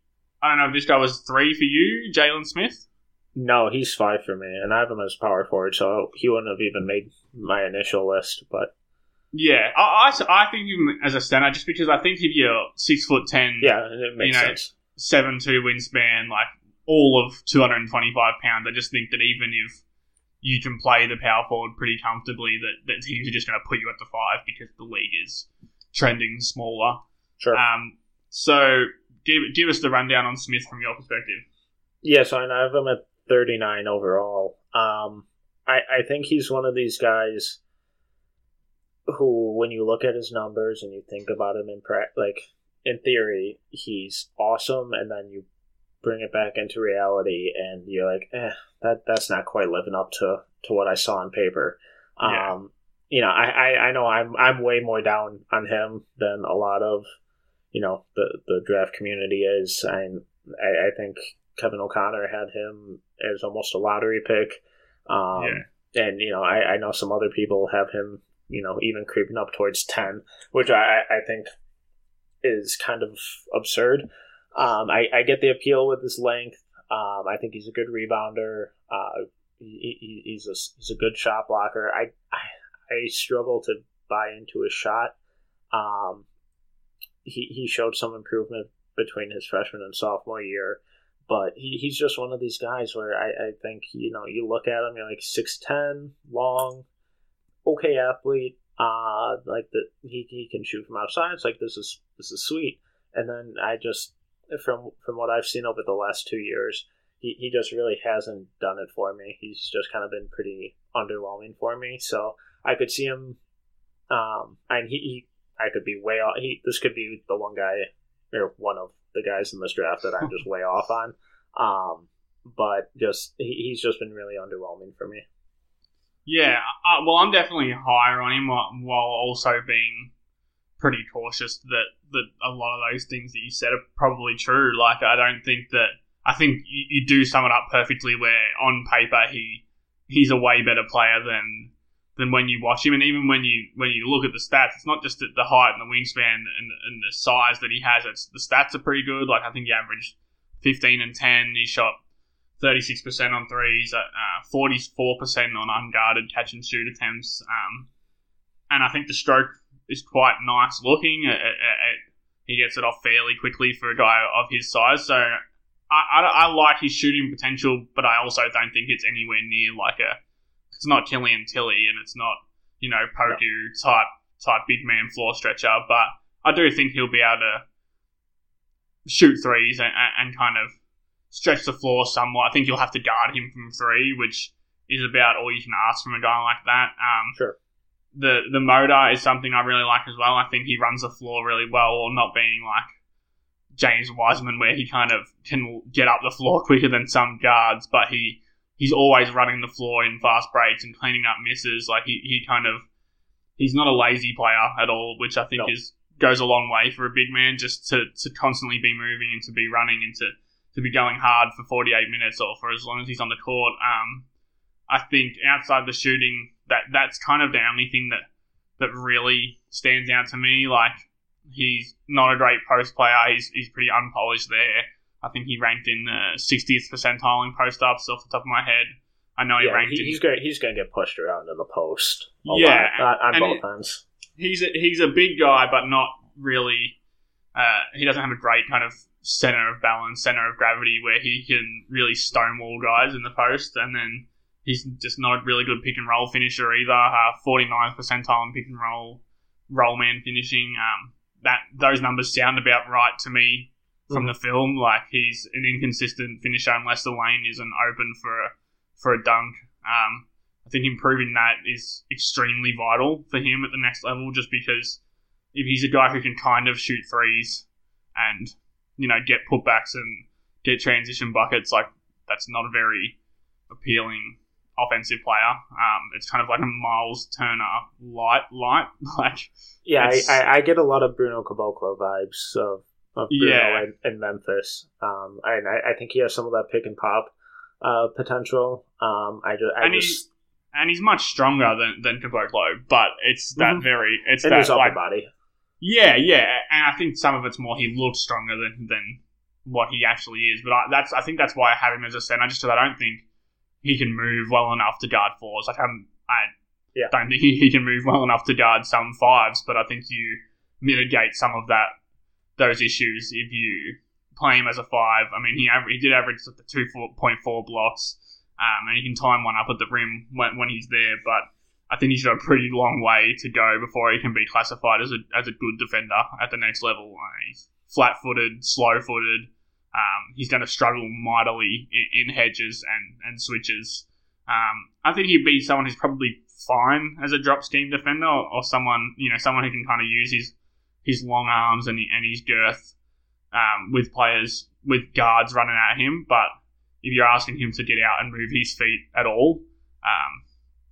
I don't know if this guy was three for you, Jalen Smith. No, he's five for me, and I have him as power forward, so he wouldn't have even made my initial list. But yeah, I, I, I think him as a center just because I think if you're six foot ten, yeah, it makes you know, sense. seven two wingspan, like all of two hundred and twenty five pounds. I just think that even if you can play the power forward pretty comfortably, that, that teams are just going to put you at the five because the league is trending smaller. Sure. Um. So give give us the rundown on Smith from your perspective. Yeah, so I have him at thirty-nine overall. Um, I, I think he's one of these guys who, when you look at his numbers and you think about him in pra- like in theory, he's awesome, and then you bring it back into reality, and you're like, eh, that that's not quite living up to, to what I saw on paper. Yeah. Um, you know, I, I, I know I'm I'm way more down on him than a lot of, you know, the, the draft community is. I, I I think Kevin O'Connor had him as almost a lottery pick. Um, yeah. And, you know, I, I know some other people have him, you know, even creeping up towards ten, which I, I think is kind of absurd. Um, I, I get the appeal with his length. Um, I think he's a good rebounder. Uh, he, he, he's a he's a good shot blocker. I, I I struggle to buy into his shot. Um, he he showed some improvement between his freshman and sophomore year, but he, he's just one of these guys where I, I think, you know, you look at him, you're like six ten, long, okay athlete. Uh, like the he he can shoot from outside. It's like this is this is sweet. And then I just from from what I've seen over the last two years, he, he just really hasn't done it for me. He's just kind of been pretty underwhelming for me. So I could see him. Um, and he, he I could be way off. He this could be the one guy or one of the guys in this draft that I'm just way off on. Um, but just he, he's just been really underwhelming for me. Yeah, uh, well, I'm definitely higher on him while, while also being pretty cautious that, that a lot of those things that you said are probably true. Like, I don't think that... I think you, you do sum it up perfectly where, on paper, he he's a way better player than than when you watch him. And even when you when you look at the stats, it's not just the, the height and the wingspan and, and the size that he has. It's the stats are pretty good. Like, I think he averaged fifteen and ten. He shot thirty-six percent on threes, uh, forty-four percent on unguarded catch and shoot attempts. Um, and I think the stroke is quite nice looking. It, it, it, he gets it off fairly quickly for a guy of his size. So I, I, I like his shooting potential, but I also don't think it's anywhere near like a... It's not Killian Tilly, and it's not, you know, Poku no. type, type big man floor stretcher. But I do think he'll be able to shoot threes and, and kind of stretch the floor somewhat. I think you'll have to guard him from three, which is about all you can ask from a guy like that. Um, sure. The the motor is something I really like as well. I think he runs the floor really well, or not being like James Wiseman, where he kind of can get up the floor quicker than some guards, but he he's always running the floor in fast breaks and cleaning up misses. Like he, he kind of he's not a lazy player at all, which I think no. is goes a long way for a big man, just to, to constantly be moving and to be running and to to be going hard for forty-eight minutes or for as long as he's on the court. Um, I think outside the shooting, that that's kind of the only thing that, that really stands out to me. Like, he's not a great post player. He's he's pretty unpolished there. I think he ranked in the sixtieth percentile in post-ups off the top of my head. I know he yeah, ranked he, in... He's going he's going to get pushed around in the post a yeah, lot, on, on both it, ends. He's a, he's a big guy, but not really... Uh, he doesn't have a great kind of center of balance, center of gravity where he can really stonewall guys in the post, and then he's just not a really good pick and roll finisher either. Uh, forty-ninth percentile in pick and roll, roll man finishing. Um, that those numbers sound about right to me from mm-hmm. the film. Like, he's an inconsistent finisher unless the lane isn't open for a, for a dunk. Um, I think improving that is extremely vital for him at the next level, just because if he's a guy who can kind of shoot threes and, you know, get putbacks and get transition buckets, like, that's not a very appealing offensive player. Um, it's kind of like a Miles Turner light, light. Like, yeah, I, I, I get a lot of Bruno Caboclo vibes of, of Bruno yeah. in, in Memphis. Um, and I, I think he has some of that pick and pop uh, potential. Um, I just, I and just he's and he's much stronger than than Caboclo, but it's that mm-hmm. very it's and that his upper like body. Yeah, yeah, and I think some of it's more he looks stronger than than what he actually is. But I, that's I think that's why I have him as a center, just because I don't think he can move well enough to guard fours. Like, I'm, I yeah. don't think he, he can move well enough to guard some fives, but I think you mitigate some of that those issues if you play him as a five. I mean, he aver- he did average the two point four blocks, um, and he can time one up at the rim when, when he's there, but I think he's got a pretty long way to go before he can be classified as a as a good defender at the next level. Uh, he's flat-footed, slow-footed, um, he's going to struggle mightily in, in hedges and, and switches. Um, I think he'd be someone who's probably fine as a drop scheme defender, or, or someone you know someone who can kind of use his his long arms and, and his girth um, with players with guards running at him. But if you're asking him to get out and move his feet at all, um,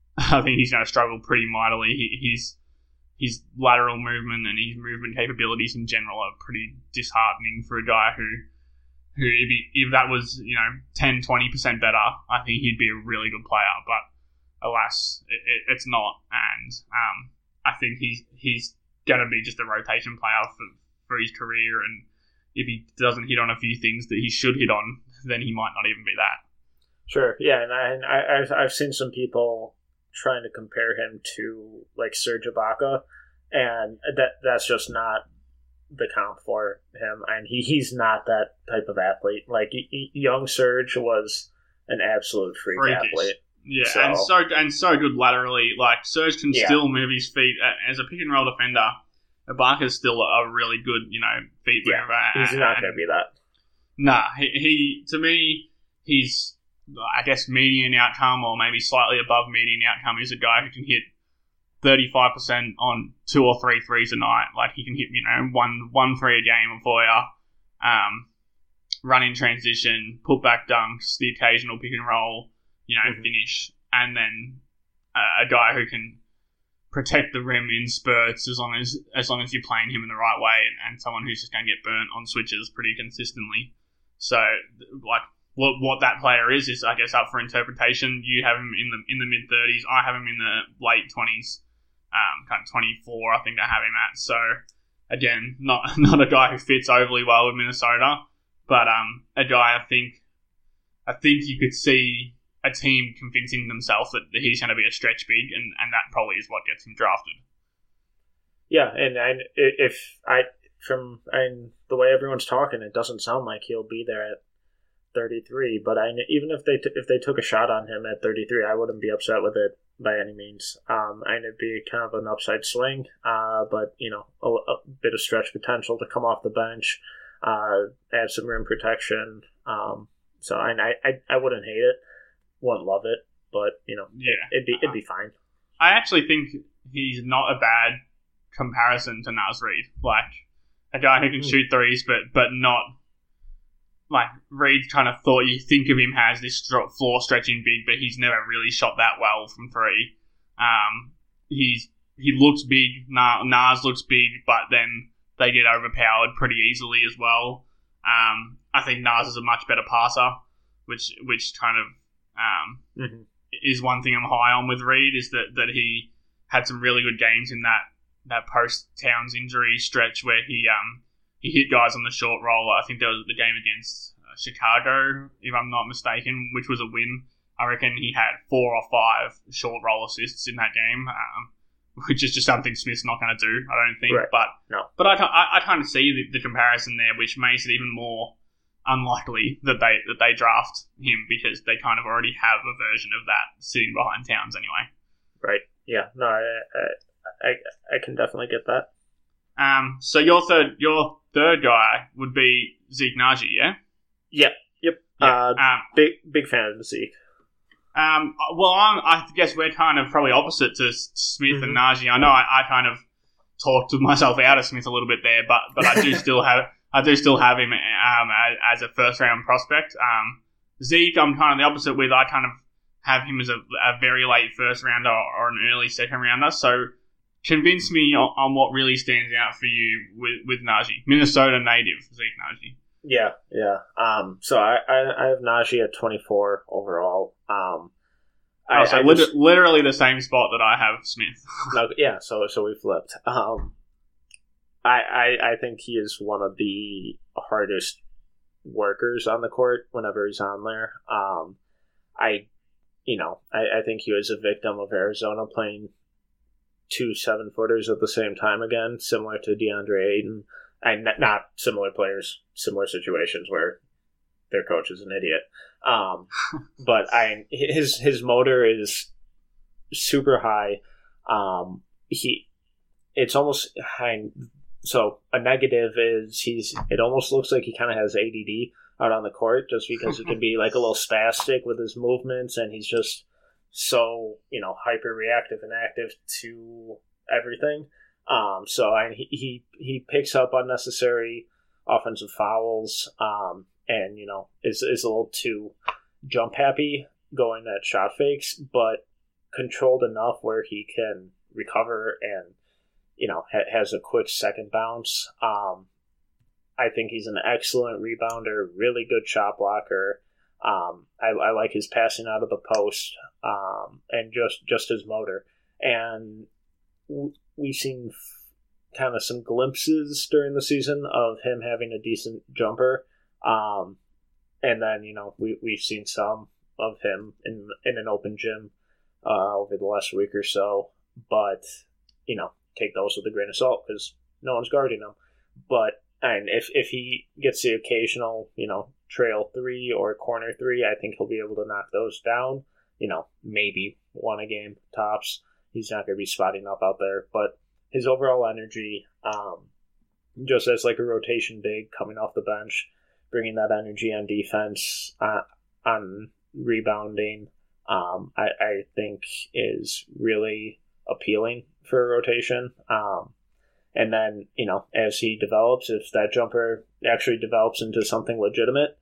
I think he's going to struggle pretty mightily. He, he's his lateral movement and his movement capabilities in general are pretty disheartening for a guy who, who if, he, if that was, you know, ten, twenty percent better, I think he'd be a really good player. But alas, it, it, it's not. And um, I think he's, he's going to be just a rotation player for, for his career. And if he doesn't hit on a few things that he should hit on, then he might not even be that. Sure, yeah, and, I, and I, I've, I've seen some people trying to compare him to like Serge Ibaka, and that that's just not the comp for him. And he, he's not that type of athlete. Like young Serge was an absolute freak Freakish. athlete. Yeah, so, and so and so good laterally. Like Serge can yeah. still move his feet as a pick and roll defender. Ibaka's still a really good, you know, feet yeah, mover. He's and, not going to be that. Nah, he, he to me he's. I guess median outcome or maybe slightly above median outcome is a guy who can hit thirty-five percent on two or three threes a night. Like he can hit, you know, one one three a game for you, um, run in transition, put back dunks, the occasional pick and roll, you know, mm-hmm. finish. And then uh, a guy who can protect the rim in spurts as long as as long as you're playing him in the right way, and, and someone who's just going to get burnt on switches pretty consistently. So, like, What what that player is is I guess up for interpretation. You have him in the in the mid thirties. I have him in the late twenties, um, kind of twenty four. I think I have him at. So again, not not a guy who fits overly well with Minnesota, but um, a guy I think I think you could see a team convincing themselves that he's going to be a stretch big, and, and that probably is what gets him drafted. Yeah, and and if I from and the way everyone's talking, it doesn't sound like he'll be there at thirty-three, but I even if they t- if they took a shot on him at thirty-three, I wouldn't be upset with it by any means. Um, and it'd be kind of an upside swing, uh, but you know, a, a bit of stretch potential to come off the bench, uh, add some rim protection. Um, so I, I I wouldn't hate it, wouldn't love it, but you know, yeah, it'd be it'd be fine. I actually think he's not a bad comparison to Naz Reid, like a guy who can mm. shoot threes, but but not. Like, Reid kind of thought you think of him as this floor stretching big, but he's never really shot that well from three. Um, he's he looks big, Nas looks big, but then they get overpowered pretty easily as well. Um, I think Nas is a much better passer, which which kind of um, mm-hmm. is one thing I'm high on with Reid, is that, that he had some really good games in that, that post-Towns injury stretch where he... Um, He hit guys on the short roll. I think there was the game against uh, Chicago, if I'm not mistaken, which was a win. I reckon he had four or five short roll assists in that game, um, which is just something Smith's not going to do, I don't think. Right. But no. but I, I, I kind of see the, the comparison there, which makes it even more unlikely that they that they draft him, because they kind of already have a version of that sitting behind Towns anyway. Right. Yeah. No, I I, I, I can definitely get that. Um. So your third your third guy would be Zeke Nnaji, yeah? Yep. Yep. Yeah. Uh, um, big big fan of Zeke. Um. Well, I'm, I guess we're kind of probably opposite to Smith mm-hmm. and Nnaji. I know I, I kind of talked myself out of Smith a little bit there, but but I do still have I do still have him um as, as a first round prospect. Um. Zeke, I'm kind of the opposite with. I kind of have him as a, a very late first rounder or an early second rounder. So. Convince me on, on what really stands out for you with, with Nnaji. Minnesota native, Zeke Nnaji. Yeah, yeah. Um, so I, I, I have Nnaji at twenty-four overall. Um, oh, I, so I lit- just, literally the same spot that I have Smith. no, yeah, so so we flipped. Um, I, I I think he is one of the hardest workers on the court whenever he's on there. Um, I, you know, I, I think he was a victim of Arizona playing two seven footers at the same time again, similar to DeAndre Ayton, and not similar players, similar situations where their coach is an idiot. Um, but I his his motor is super high. Um, he it's almost high. So a negative is he's. It almost looks like he kind of has A D D. out on the court, just because he can be like a little spastic with his movements, and he's just so, you know, hyper reactive and active to everything. Um, so I, he, he he picks up unnecessary offensive fouls, um, and you know is is a little too jump happy going at shot fakes, but controlled enough where he can recover and you know ha- has a quick second bounce. Um, I think he's an excellent rebounder, really good shot blocker. Um, I, I like his passing out of the post, um, and just just his motor. And w- we've seen f- kind of some glimpses during the season of him having a decent jumper. Um, and then, you know, we, we've seen some of him in in an open gym uh, over the last week or so. But, you know, take those with a grain of salt because no one's guarding him. But, and if, if he gets the occasional, you know, trail three or corner three, I think he'll be able to knock those down. You know, maybe one a game tops. He's not going to be spotting up out there. But his overall energy, um, just as like a rotation big coming off the bench, bringing that energy on defense, uh, on rebounding, um, I, I think is really appealing for a rotation. Um, and then, you know, as he develops, if that jumper actually develops into something legitimate,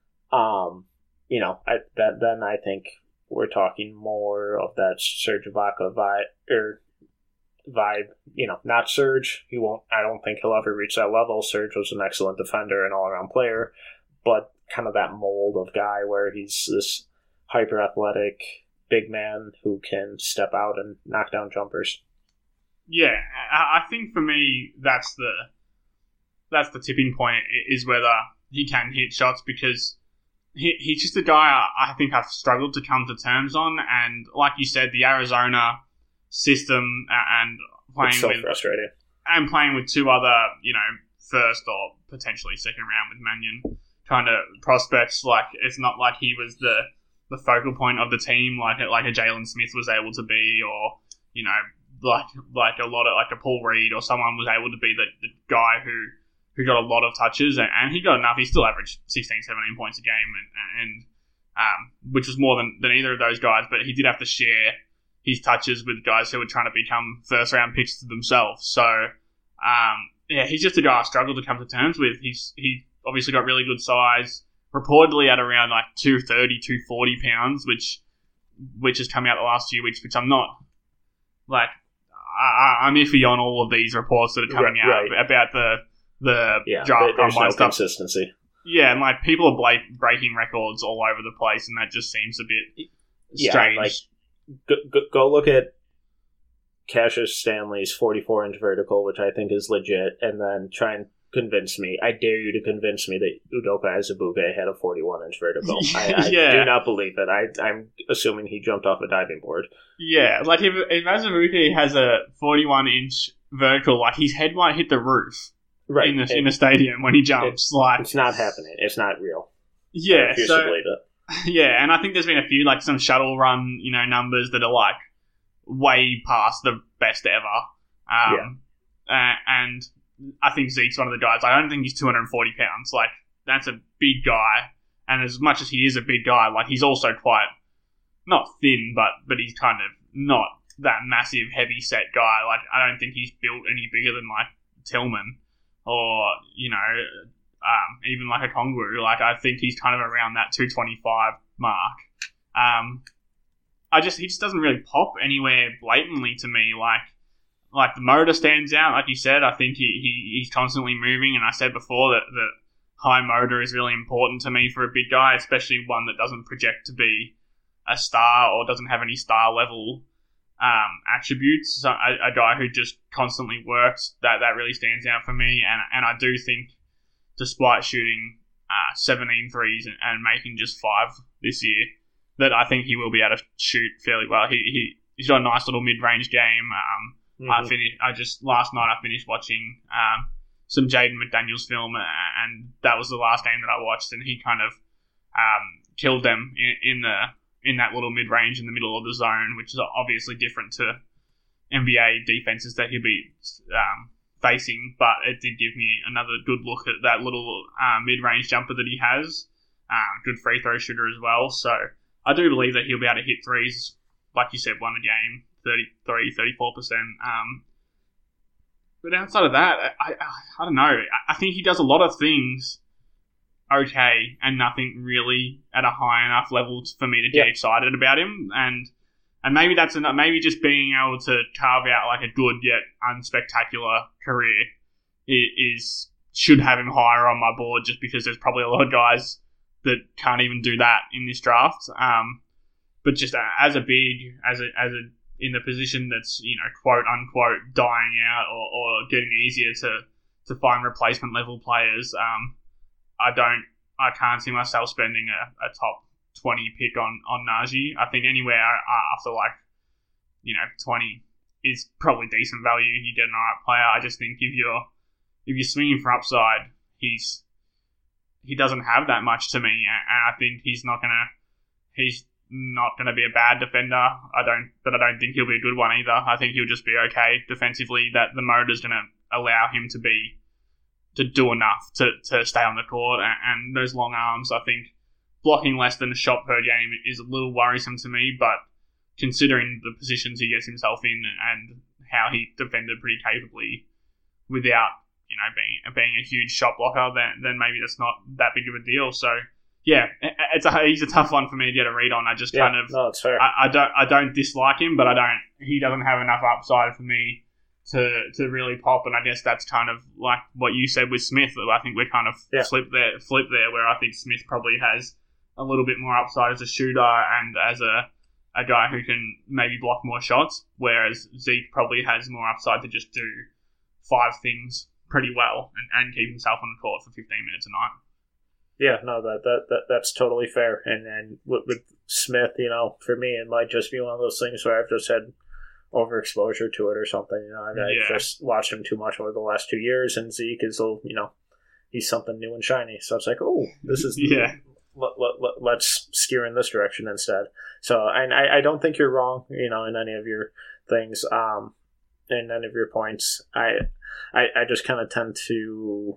um, you know, I, that then I think we're talking more of that Serge Ibaka vibe, or vibe, you know, not Serge. He won't, I don't think he'll ever reach that level. Serge was an excellent defender and all-around player, but kind of that mold of guy where he's this hyper-athletic big man who can step out and knock down jumpers. Yeah, I think for me that's the that's the tipping point, is whether he can hit shots, because he, he's just a guy I think I've struggled to come to terms on, and like you said, the Arizona system and playing it's so with frustrating. and playing with two other, you know, first or potentially second round with Mannion kind of prospects, like it's not like he was the the focal point of the team like like a Jalen Smith was able to be, or you know, like like a lot of like a Paul Reed or someone was able to be the, the guy who who got a lot of touches, and, and he got enough. He still averaged sixteen, seventeen points a game, and, and um, which was more than, than either of those guys, but he did have to share his touches with guys who were trying to become first round picks to themselves. So um, yeah, he's just a guy I struggled to come to terms with. He's he obviously got really good size, reportedly at around like two thirty, two forty pounds, which which has come out the last few weeks, which I'm not like I, I'm iffy on all of these reports that are coming right, out right. about the the yeah, draft there's combine no stuff. consistency. Yeah, and like people are bla- breaking records all over the place, and that just seems a bit Yeah, strange. like go, go, go look at Cassius Stanley's forty-four inch vertical, which I think is legit, and then try and convince me. I dare you to convince me that Udoka Azubuike had a forty-one inch vertical. I, I Yeah. do not believe it. I, I'm assuming he jumped off a diving board. Yeah, like if, if Masaruki has a forty-one inch vertical, like his head might hit the roof Right. in the It- in the stadium when he jumps. Like It's not happening. It's not real. I yeah, refuse so to believe it. yeah, and I think there's been a few like some shuttle run, you know, numbers that are like way past the best ever. Um, yeah. And I think Zeke's one of the guys. I don't think he's two hundred forty pounds. Like that's a big guy, and as much as he is a big guy, like he's also quite not thin, but but he's kind of not that massive, heavy set guy. Like I don't think he's built any bigger than like Tillman, or you know, um, even like a Kongwu. Like I think he's kind of around that two twenty-five mark. Um, I just he just doesn't really pop anywhere blatantly to me. Like like the motor stands out, like you said. I think he, he he's constantly moving, and I said before that that high motor is really important to me for a big guy, especially one that doesn't project to be a star or doesn't have any star level um, attributes. So a, a guy who just constantly works, that that really stands out for me. And and I do think, despite shooting uh, seventeen threes and, and making just five this year, that I think he will be able to shoot fairly well. He he he's got a nice little mid range game. Um, mm-hmm. I finished. I just last night I finished watching um, some Jaden McDaniels film, and that was the last game that I watched, and he kind of um, killed them in, in the in that little mid range in the middle of the zone, which is obviously different to N B A defenses that he'll be um, facing. But it did give me another good look at that little uh, mid range jumper that he has. Um, good free throw shooter as well. So I do believe that he'll be able to hit threes, like you said, one a game, thirty-three, thirty-four percent. Um, but outside of that, I, I, I don't know. I, I think he does a lot of things okay and nothing really at a high enough level for me to get yeah. excited about him. And and maybe that's enough. Maybe just being able to carve out like a good yet unspectacular career is should have him higher on my board, just because there's probably a lot of guys that can't even do that in this draft. Um, but just as a big, as a as a in the position that's, you know, quote unquote dying out or, or getting easier to to find replacement level players, um, I don't, I can't see myself spending a, a top twenty pick on on Najee. I think anywhere after like, you know, twenty is probably decent value. You get an alright player. I just think if you're if you're swinging for upside, he's he doesn't have that much to me, and I think he's not gonna he's not gonna be a bad defender. I don't, but I don't think he'll be a good one either. I think he'll just be okay defensively. That the motor's gonna allow him to be to do enough to, to stay on the court, and, and those long arms. I think blocking less than a shot per game is a little worrisome to me, but considering the positions he gets himself in and how he defended pretty capably without, you know, being being a huge shot blocker, then then maybe that's not that big of a deal. So yeah, it's a he's a tough one for me to get a read on. I just yeah, kind of no, it's fair. I, I don't I don't dislike him, but I don't he doesn't have enough upside for me to to really pop. And I guess that's kind of like what you said with Smith. I think we're kind of yeah. flip there flip there where I think Smith probably has a little bit more upside as a shooter and as a a guy who can maybe block more shots, whereas Zeke probably has more upside to just do five things pretty well and, and keep himself on the court for fifteen minutes a night. Yeah, no, that, that, that that's totally fair. And then with, with Smith, you know, for me, it might just be one of those things where I've just had overexposure to it or something. You know, I've yeah. just watched him too much over the last two years, and Zeke is, you know, he's something new and shiny. So it's like, oh, this is yeah. Let, let, let, let's steer in this direction instead. So, and I, I don't think you're wrong, you know, in any of your things, um, in any of your points. I, I, I just kind of tend to,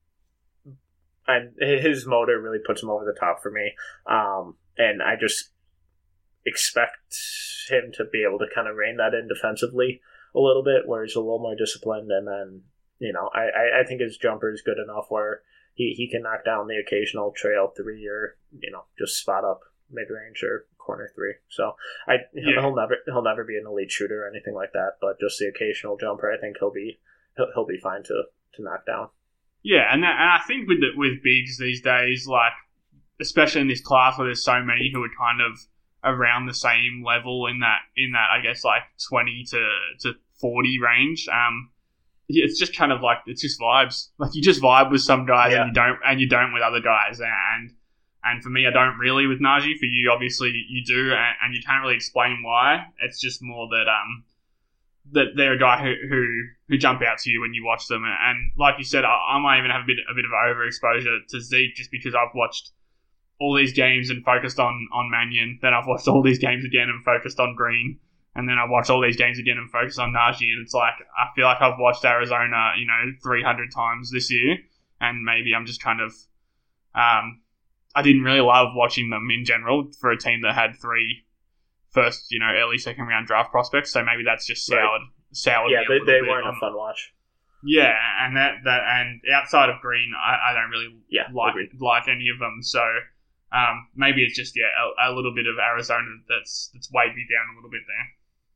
and his motor really puts him over the top for me. Um, and I just expect him to be able to kind of rein that in defensively a little bit, where he's a little more disciplined. And then, you know, I, I, I think his jumper is good enough where He he can knock down the occasional trail three or, you know, just spot up mid range or corner three. So I he'll, yeah. he'll never he'll never be an elite shooter or anything like that. But just the occasional jumper, I think he'll be he'll, he'll be fine to, to knock down. Yeah, and that, and I think with the, with bigs these days, like especially in this class where there's so many who are kind of around the same level in that in that I guess like twenty to to forty range. Um. It's just kind of like it's just vibes. Like you just vibe with some guys yeah. and you don't, and you don't with other guys. And and for me, I don't really with Najee. For you, obviously, you do, and, and you can't really explain why. It's just more that um that they're a guy who who, who jump out to you when you watch them. And, and like you said, I, I might even have a bit a bit of overexposure to Zeke just because I've watched all these games and focused on on Mannion. Then I've watched all these games again and focused on Green. And then I watch all these games again and focus on Najee, and it's like I feel like I've watched Arizona, you know, three hundred times this year, and maybe I'm just kind of, um, I didn't really love watching them in general for a team that had three first, you know, early second round draft prospects. So maybe that's just soured, right. soured. Yeah, me a they, little they bit weren't on, a fun watch. Yeah, and that that and outside of Green, I, I don't really yeah, like agreed. like any of them. So. Um, maybe it's just yeah a, a little bit of Arizona that's that's weighed me down a little bit there.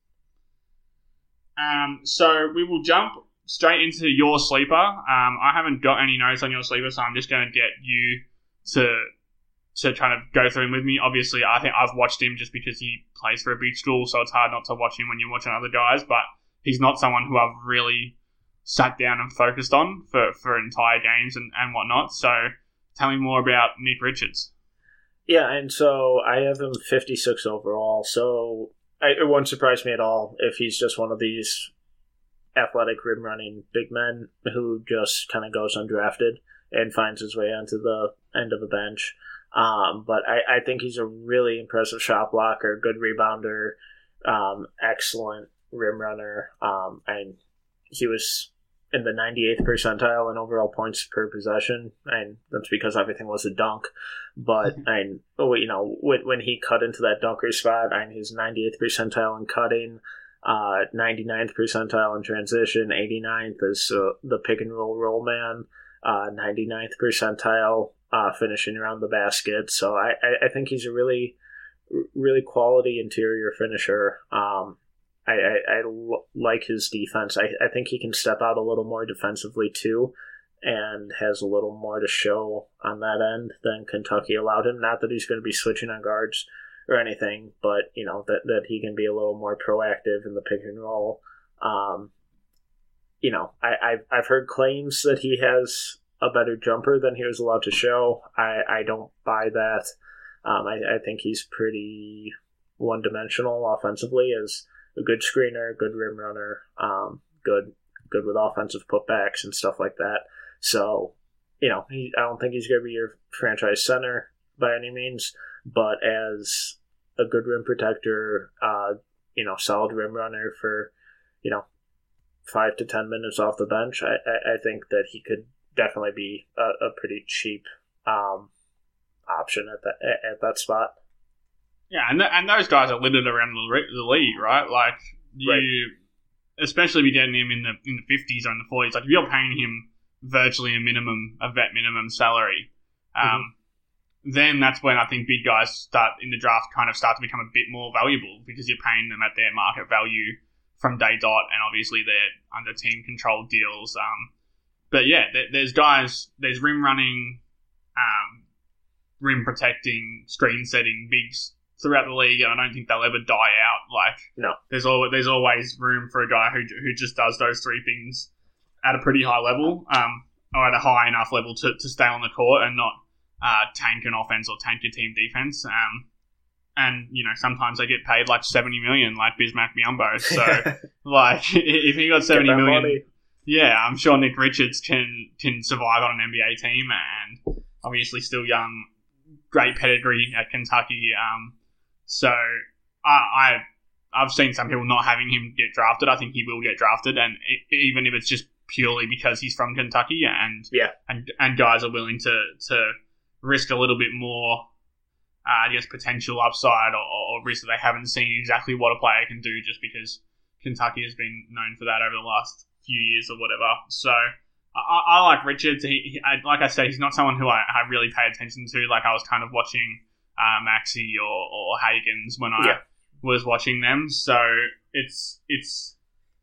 Um, so we will jump straight into your sleeper. Um, I haven't got any notes on your sleeper, so I'm just going to get you to to kind of go through him with me. Obviously, I think I've watched him just because he plays for a big school, so it's hard not to watch him when you're watching other guys. But he's not someone who I've really sat down and focused on for, for entire games and, and whatnot. So tell me more about Nick Richards. Yeah, and so I have him fifty-six overall, so I, it wouldn't surprise me at all if he's just one of these athletic rim-running big men who just kind of goes undrafted and finds his way onto the end of the bench. Um, but I, I think he's a really impressive shot blocker, good rebounder, um, excellent rim runner. Um, and he was in the ninety-eighth percentile in overall points per possession, and that's because everything was a dunk. But and you know when when he cut into that dunker spot, and his ninety-eighth percentile in cutting, uh, ninety-ninth percentile in transition, eighty-ninth is uh, the pick and roll roll man, uh, ninety-ninth percentile uh, finishing around the basket. So I, I, I think he's a really really quality interior finisher. Um, I, I, I l- like his defense. I, I think he can step out a little more defensively too, and has a little more to show on that end than Kentucky allowed him. Not that he's going to be switching on guards or anything, but you know that, that he can be a little more proactive in the pick and roll. Um, you know, I, I've I've heard claims that he has a better jumper than he was allowed to show. I, I don't buy that. Um, I, I think he's pretty one dimensional offensively as a good screener, good rim runner, um, good good with offensive putbacks and stuff like that. So, you know, he, I don't think he's going to be your franchise center by any means, but as a good rim protector, uh, you know, solid rim runner for, you know, five to ten minutes off the bench, I, I, I think that he could definitely be a, a pretty cheap um, option at that at that spot. Yeah, and th- and those guys are littered around the, re- the league, right? Like you, right. especially if you're getting him in the in the fifties or in the forties. Like if you're paying him virtually a minimum, a vet minimum salary, um, mm-hmm. then that's when I think big guys start in the draft kind of start to become a bit more valuable because you're paying them at their market value from day dot, and obviously they're under team controlled deals. Um, but yeah, there, there's guys, there's rim running, um, rim protecting, screen setting bigs throughout the league, and I don't think they'll ever die out. Like, no, there's always there's always room for a guy who who just does those three things at a pretty high level, um, or at a high enough level to, to stay on the court and not uh, tank an offense or tank your team defense. Um, and you know sometimes they get paid like seventy million, like Bismack Biyombo. So like if he got seventy million, money. Yeah, I'm sure Nick Richards can can survive on an N B A team, and obviously still young, great pedigree at Kentucky. Um, So I, I, I've seen some people not having him get drafted. I think he will get drafted, and it, even if it's just purely because he's from Kentucky, and yeah, and and guys are willing to, to risk a little bit more, uh, I guess potential upside or, or risk that they haven't seen exactly what a player can do, just because Kentucky has been known for that over the last few years or whatever. So I, I like Richards. He, he I, like I said, he's not someone who I, I really pay attention to. Like I was kind of watching. Uh, Maxey or, or Hagens when I yeah. was watching them, so it's it's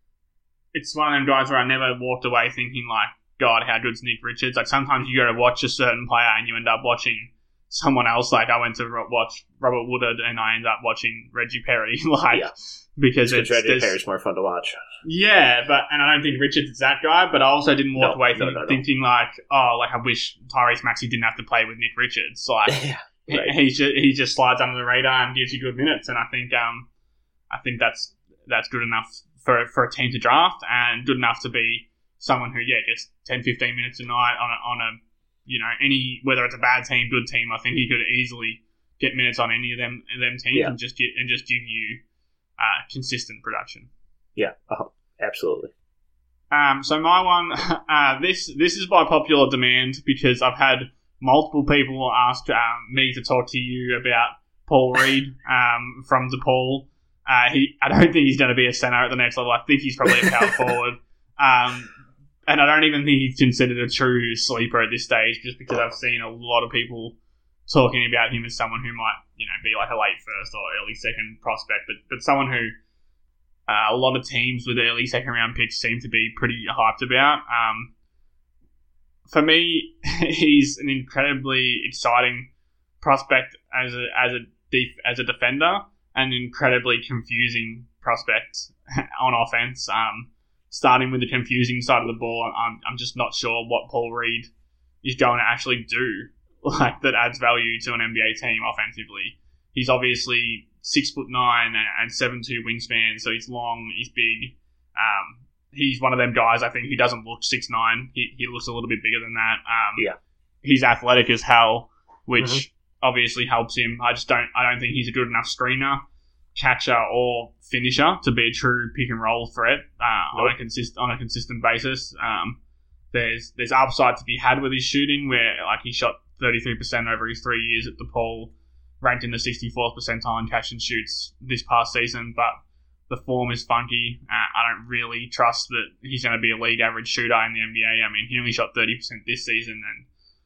it's one of them guys where I never walked away thinking like, God, how good's Nick Richards? Like sometimes you go to watch a certain player and you end up watching someone else. Like I went to watch Robert Woodard and I ended up watching Reggie Perry, like yeah. because it's, Reggie Perry's more fun to watch. Yeah, but and I don't think Richards is that guy, but I also didn't walk no, away no, think, no, no. thinking like, oh, like I wish Tyrese Maxey didn't have to play with Nick Richards, like. yeah. Right. He just, he just slides under the radar and gives you good minutes, and I think um I think that's that's good enough for for a team to draft, and good enough to be someone who yeah gets ten, fifteen minutes a night on a, on a you know any whether it's a bad team, good team. I think he could easily get minutes on any of them them teams yeah. and just get, and just give you uh, consistent production. Yeah, uh, absolutely. Um, so my one, uh, this this is by popular demand because I've had multiple people ask um, me to talk to you about Paul Reed um, from DePaul. Uh, he, I don't think he's going to be a center at the next level. I think he's probably a power forward. Um, and I don't even think he's considered a true sleeper at this stage just because I've seen a lot of people talking about him as someone who might, you know, be like a late first or early second prospect, but, but someone who uh, a lot of teams with early second round picks seem to be pretty hyped about. Um, For me, he's an incredibly exciting prospect as a as a def, as a defender, and an incredibly confusing prospect on offense. Um, starting with the confusing side of the ball, I'm I'm just not sure what Paul Reed is going to actually do, like that adds value to an N B A team offensively. He's obviously six foot nine and seven two wingspan, so he's long, he's big. Um, He's one of them guys, I think he doesn't look six nine. He he looks a little bit bigger than that. Um, yeah. He's athletic as hell, which mm-hmm. obviously helps him. I just don't I don't think he's a good enough screener catcher or finisher to be a true pick and roll threat uh, Nope. on a consist on a consistent basis. Um, there's there's upside to be had with his shooting, where like he shot thirty-three percent over his three years at DePaul, ranked in the sixty-fourth percentile in catch and shoots this past season, but the form is funky. Uh, I don't really trust that he's going to be a league average shooter in the N B A. I mean, he only shot thirty percent this season, and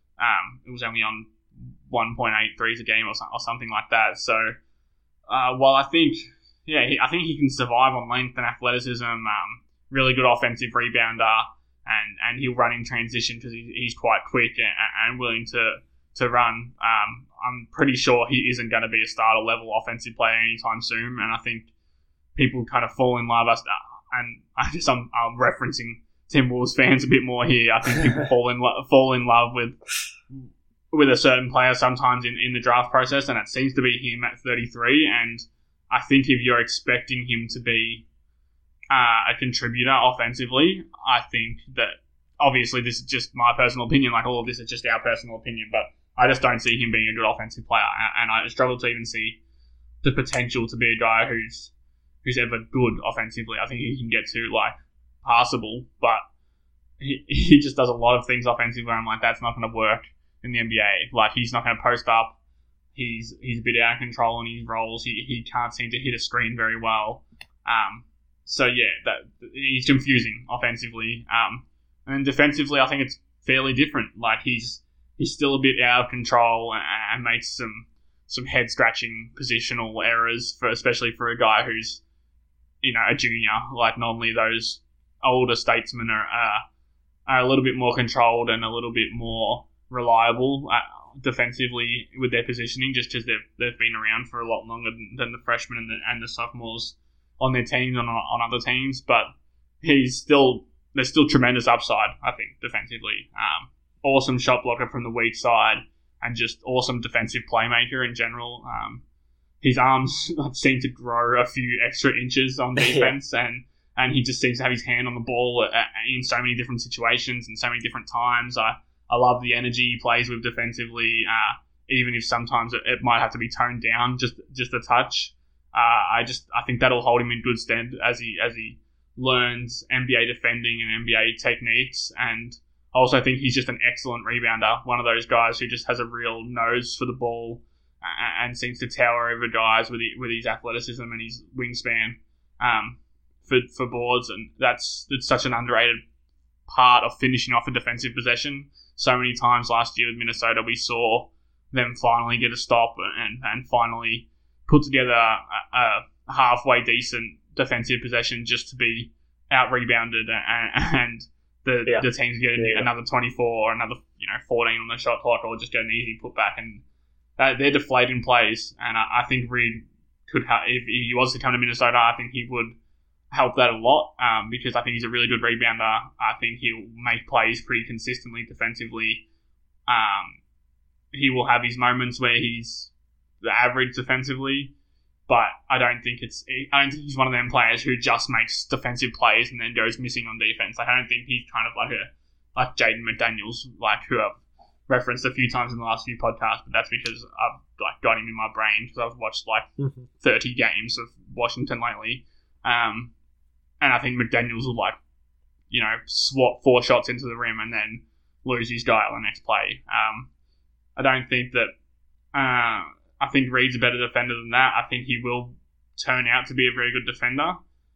um, it was only on one point eight threes a game or, so, or something like that. So, uh, while I think, yeah, he, I think he can survive on length and athleticism, um, really good offensive rebounder, and, and he'll run in transition because he, he's quite quick and, and willing to, to run. Um, I'm pretty sure he isn't going to be a starter level offensive player anytime soon, and I think people kind of fall in love. And I guess I'm, I'm referencing Timberwolves fans a bit more here. I think people fall in lo- fall in love with with a certain player sometimes in, in the draft process, and it seems to be him at thirty-three. And I think if you're expecting him to be uh, a contributor offensively, I think that obviously this is just my personal opinion. Like all of this is just our personal opinion, but I just don't see him being a good offensive player, and I struggle to even see the potential to be a guy who's who's ever good offensively. I think he can get to like passable, but he he just does a lot of things offensively. I'm like, that's not going to work in the N B A. Like, he's not going to post up. He's he's a bit out of control in his roles. He he can't seem to hit a screen very well. Um, so yeah, that he's confusing offensively. Um, and then defensively, I think it's fairly different. Like he's he's still a bit out of control and, and makes some some head scratching positional errors for especially for a guy who's, you know, a junior. Like normally those older statesmen are uh, are a little bit more controlled and a little bit more reliable uh, defensively with their positioning, just because they've they've been around for a lot longer than, than the freshmen and the, and the sophomores on their teams and on, on other teams. But he's still there's still tremendous upside, I think, defensively. Um, awesome shot blocker from the weak side, and just awesome defensive playmaker in general. Um, his arms seem to grow a few extra inches on defense, yeah. and and he just seems to have his hand on the ball at, at, in so many different situations and so many different times. I, I love the energy he plays with defensively, uh, even if sometimes it, it might have to be toned down just just a touch. Uh, I just I think that'll hold him in good stead as he as he learns N B A defending and N B A techniques. And I also think he's just an excellent rebounder, one of those guys who just has a real nose for the ball and, and seems to tower over guys with his, with his athleticism and his wingspan um, for for boards. And that's it's such an underrated part of finishing off a defensive possession. So many times last year with Minnesota, we saw them finally get a stop and, and finally put together a, a halfway decent defensive possession just to be out rebounded and, and the yeah. the teams get yeah. another twenty-four or another you know fourteen on the shot clock, or just get an easy putback, and uh, they're deflating plays. And I, I think Reed could have, if he was to come to Minnesota, I think he would help that a lot um, because I think he's a really good rebounder. I think he'll make plays pretty consistently defensively. Um, he will have his moments where he's the average defensively, but I don't think it's. I don't think he's one of them players who just makes defensive plays and then goes missing on defense. Like, I don't think he's kind of like a like Jaden McDaniels, like who I've referenced a few times in the last few podcasts. But that's because I've like got him in my brain because I've watched like mm-hmm. thirty games of Washington lately. Um, And I think McDaniels will, like, you know, swat four shots into the rim and then lose his guy on the next play. Um, I don't think that... Uh, I think Reed's a better defender than that. I think he will turn out to be a very good defender.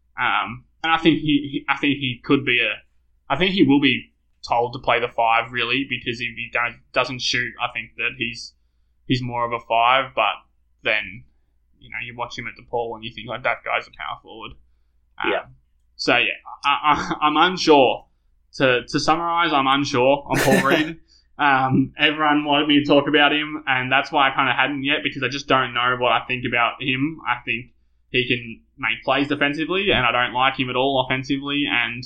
Um, and I think he, he I think he could be a... I think he will be told to play the five, really, because if he don't, doesn't shoot, I think that he's he's more of a five. But then, you know, you watch him at DePaul and you think, like, that guy's a power forward. Um, yeah. So, yeah, I, I, I'm unsure. To to summarise, I'm unsure on Paul Reed. Um, everyone wanted me to talk about him, and that's why I kind of hadn't yet, because I just don't know what I think about him. I think he can make plays defensively, and I don't like him at all offensively, and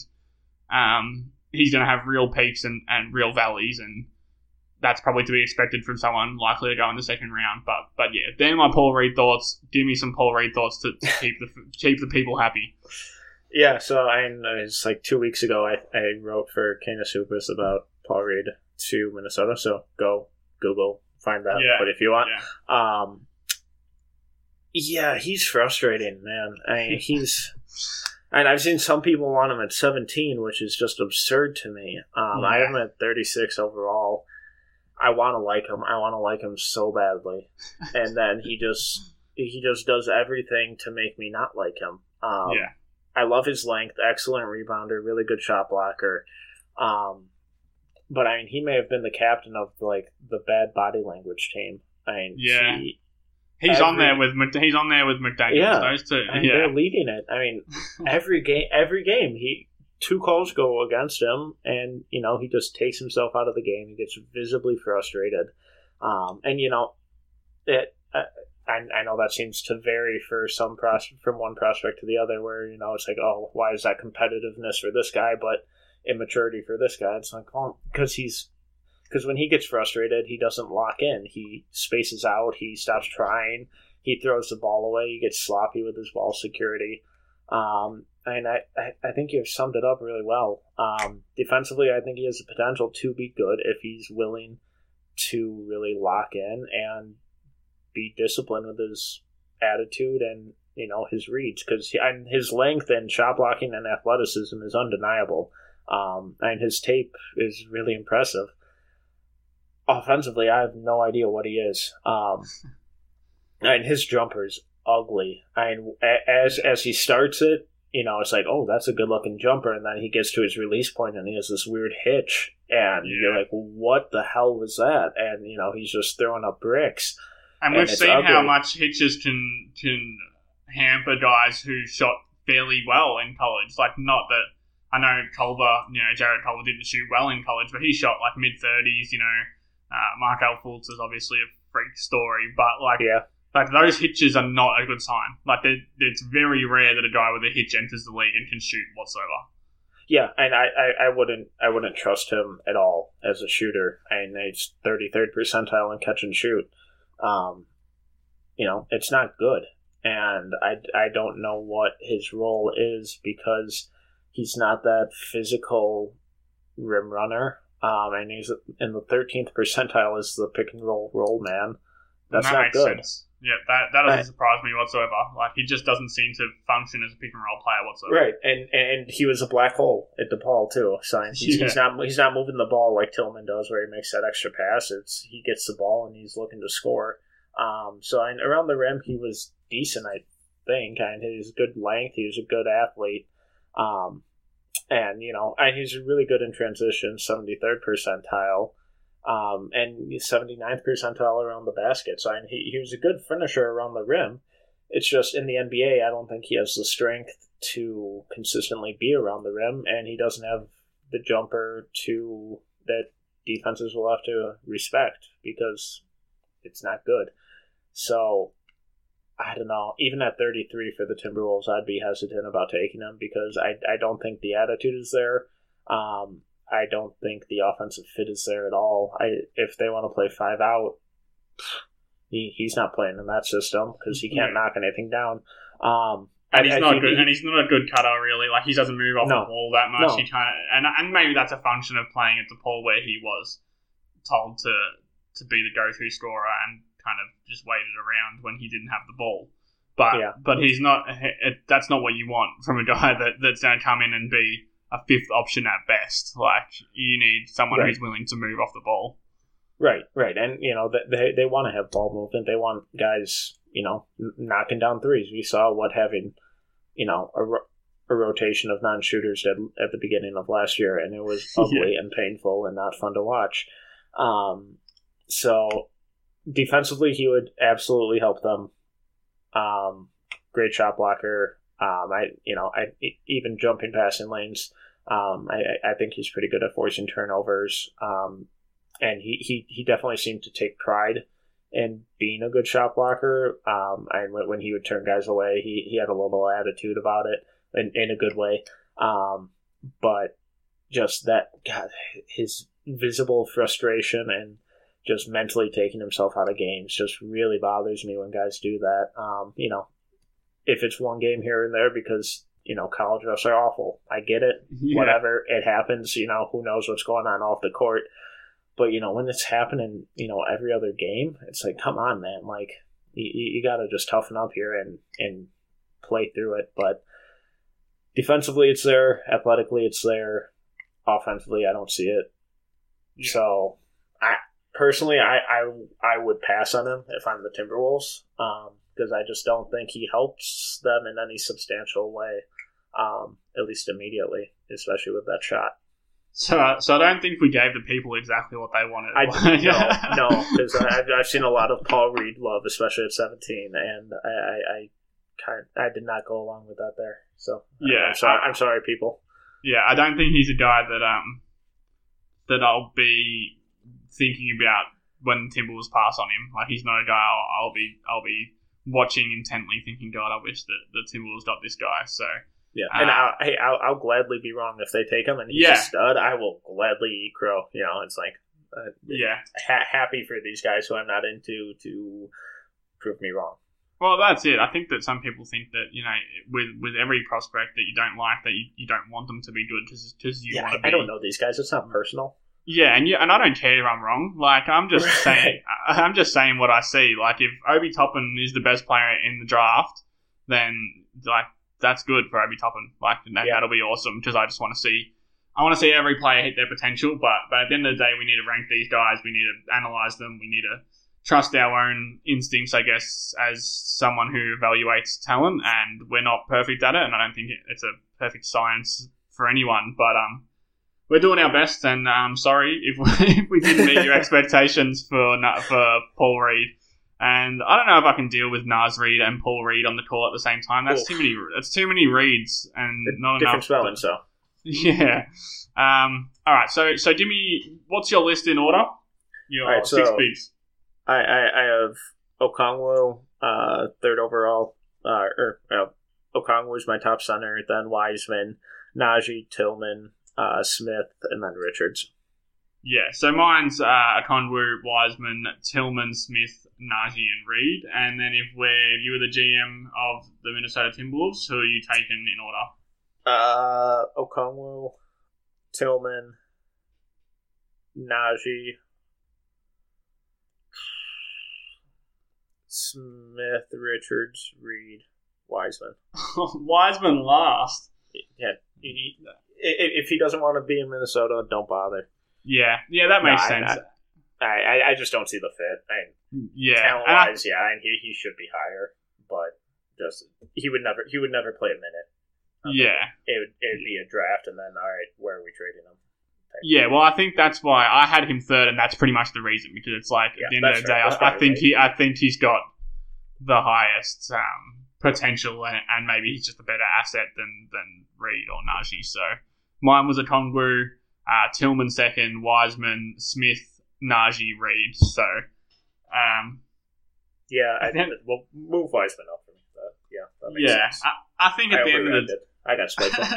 um, he's going to have real peaks and, and real valleys, and that's probably to be expected from someone likely to go in the second round. But but yeah, they're my Paul Reed thoughts. Give me some Paul Reed thoughts to, to keep the keep the people happy. Yeah, so I it's like two weeks ago I, I wrote for Canis Hoopus about Paul Reed to Minnesota, so go Google, find that. Yeah, but if you want. Yeah. Um, Yeah, he's frustrating, man. I mean, he's... And I've seen some people want him at seventeen, which is just absurd to me. Um, yeah. I have him at thirty-six overall. I want to like him. I want to like him so badly. And then he just he just does everything to make me not like him. Um, yeah. I love his length. Excellent rebounder. Really good shot blocker. Um, but, I mean, he may have been the captain of, like, the bad body language team. I mean, yeah. He, He's every, on there with he's on there with McDaniels. Yeah, those two. And yeah, they're leading it. I mean, every game, every game, he two calls go against him, and you know he just takes himself out of the game. He gets visibly frustrated, um, and you know, it. Uh, I, I know that seems to vary for some pros- from one prospect to the other. Where you know it's like, oh, why is that competitiveness for this guy, but immaturity for this guy? It's like, well, because he's. Because when he gets frustrated, he doesn't lock in. He spaces out. He stops trying. He throws the ball away. He gets sloppy with his ball security. Um, and I, I, I think you've summed it up really well. Um, defensively, I think he has the potential to be good if he's willing to really lock in and be disciplined with his attitude and you know his reads. Because his length and shot blocking and athleticism is undeniable. Um, and his tape is really impressive. Offensively, I have no idea what he is. Um, and his jumper's ugly. I mean, as as he starts it, you know, it's like, oh, that's a good-looking jumper. And then he gets to his release point, and he has this weird hitch. And yeah. you're like, what the hell was that? And, you know, he's just throwing up bricks. And, and we've seen ugly. How much hitches can, can hamper guys who shot fairly well in college. Like, not that... I know Culver, you know, Jared Culver didn't shoot well in college, but he shot, like, mid-thirties, you know... Uh, Markel Fultz is obviously a freak story, but like, yeah. like those hitches are not a good sign. Like, it's very rare that a guy with a hitch enters the league and can shoot whatsoever. Yeah, and I, I, I wouldn't I wouldn't trust him at all as a shooter. I mean, he's thirty-third percentile in catch and shoot. Um, you know, it's not good, and I, I don't know what his role is because he's not that physical rim runner. Um, and he's in the thirteenth percentile as the pick and roll roll man. That's that not makes good. Sense. Yeah, that that doesn't right. surprise me whatsoever. Like, he just doesn't seem to function as a pick and roll player whatsoever. Right, and and he was a black hole at DePaul too. So he's, yeah. he's not he's not moving the ball like Tillman does, where he makes that extra pass. It's he gets the ball and he's looking to score. Um, so and around the rim he was decent, I think. And he was good length. He was a good athlete. Um. And, you know, and he's really good in transition, seventy-third percentile, um, and seventy-ninth percentile around the basket. So I mean, he, he was a good finisher around the rim. It's just in the N B A, I don't think he has the strength to consistently be around the rim, and he doesn't have the jumper to that defenses will have to respect because it's not good. So... I don't know. Even at thirty-three for the Timberwolves, I'd be hesitant about taking him because I, I don't think the attitude is there. Um, I don't think the offensive fit is there at all. I if they want to play five out, he he's not playing in that system because he can't yeah. knock anything down. Um, and he's I, not I good. He, and he's not a good cutter, really. Like, he doesn't move off no, the ball that much. No. He kind of, and and maybe that's a function of playing at DePaul, where he was told to to be the go-to scorer and kind of just waited around when he didn't have the ball. But yeah. but he's not. It, that's not what you want from a guy that, that's going to come in and be a fifth option at best. Like, you need someone right. who's willing to move off the ball. Right, right. And, you know, they they want to have ball movement. They want guys, you know, knocking down threes. We saw what having, you know, a, a rotation of non-shooters did at the beginning of last year, and it was ugly yeah. and painful and not fun to watch. Um, so... Defensively, he would absolutely help them. Um, great shot blocker. Um, I, you know, I even jumping passing lanes. Um, I, I think he's pretty good at forcing turnovers. Um, and he, he, he definitely seemed to take pride in being a good shot blocker. Um, and when he would turn guys away, he, he had a little attitude about it in, in a good way. Um, but just that, God, his visible frustration and just mentally taking himself out of games just really bothers me when guys do that. Um, you know, if it's one game here and there because, you know, college refs are awful. I get it. Yeah. Whatever. It happens. You know, who knows what's going on off the court. But, you know, when it's happening, you know, every other game, it's like, come on, man. Like, you, you got to just toughen up here and, and play through it. But defensively, it's there. Athletically, it's there. Offensively, I don't see it. Yeah. So, I personally, I, I I would pass on him if I'm the Timberwolves, because um, I just don't think he helps them in any substantial way, um, at least immediately, especially with that shot. So, uh, so I don't think we gave the people exactly what they wanted. I no, no, because I've, I've seen a lot of Paul Reed love, especially at seventeen, and I, I, I kind I did not go along with that there. So yeah, I'm sorry, I'm sorry, people. Yeah, I don't think he's a guy that um that I'll be thinking about when Timberwolves pass on him. Like, he's not a guy I'll, I'll be I'll be watching intently, thinking, God, I wish that the Timberwolves got this guy. So. Yeah, and uh, I'll, hey, I'll, I'll gladly be wrong if they take him and he's yeah. a stud. I will gladly eat crow. You know, it's like, uh, yeah, ha- happy for these guys who I'm not into to prove me wrong. Well, that's it. I think that some people think that, you know, with with every prospect that you don't like, that you, you don't want them to be good because you yeah, want to I, be. I don't know these guys. It's not personal. Yeah, and you, and I don't care if I'm wrong. Like, I'm just Right. saying, I'm just saying what I see. Like, if Obi Toppin is the best player in the draft, then like. That's good for Obi Toppin. Like, that, Yeah. that'll be awesome, because I just want to see, I want to see every player hit their potential. But, but at the end of the day, we need to rank these guys. We need to analyze them. We need to trust our own instincts, I guess, as someone who evaluates talent. And we're not perfect at it, and I don't think it's a perfect science for anyone. But um, we're doing our best, and I'm um, sorry if we, if we didn't meet your expectations for for Paul Reed. And I don't know if I can deal with Naz Reid and Paul Reed on the call at the same time. That's Oof. too many. That's too many Reeds and not different enough. Spelling, so yeah. Um. All right. So, so Jimmy, what's your list in order? Your right, six so bigs. I, I, I have Okongwu, uh, third overall. Uh, or uh, Okongwu is my top center. Then Wiseman, Najee, Tillman, uh, Smith, and then Richards. Yeah, so mine's uh, Okongwu, Wiseman, Tillman, Smith, Najee, and Reed. And then if we're if you were the G M of the Minnesota Timberwolves, who are you taking in order? Uh, Okongwu, Tillman, Najee, Smith, Richards, Reed, Wiseman. Wiseman last. Yeah, he, if he doesn't want to be in Minnesota, don't bother. Yeah, yeah, that makes no, sense. I, I I just don't see the fit. I mean, yeah, talent wise, yeah, and he he should be higher, but just he would never he would never play a minute. Um, yeah, it would it would be a draft, and then all right, where are we trading him? Yeah, well, I think that's why I had him third, and that's pretty much the reason, because it's like yeah, at the end of the day, I, I think he I think he's got the highest um, potential, and, and maybe he's just a better asset than than Reed or Najee. So mine was Okongwu. Uh, Tillman second, Wiseman, Smith, Najee, Reed. So, um, yeah, I think we'll move Wiseman up for me. But yeah, that makes yeah. sense. I, I think at I the end of the I got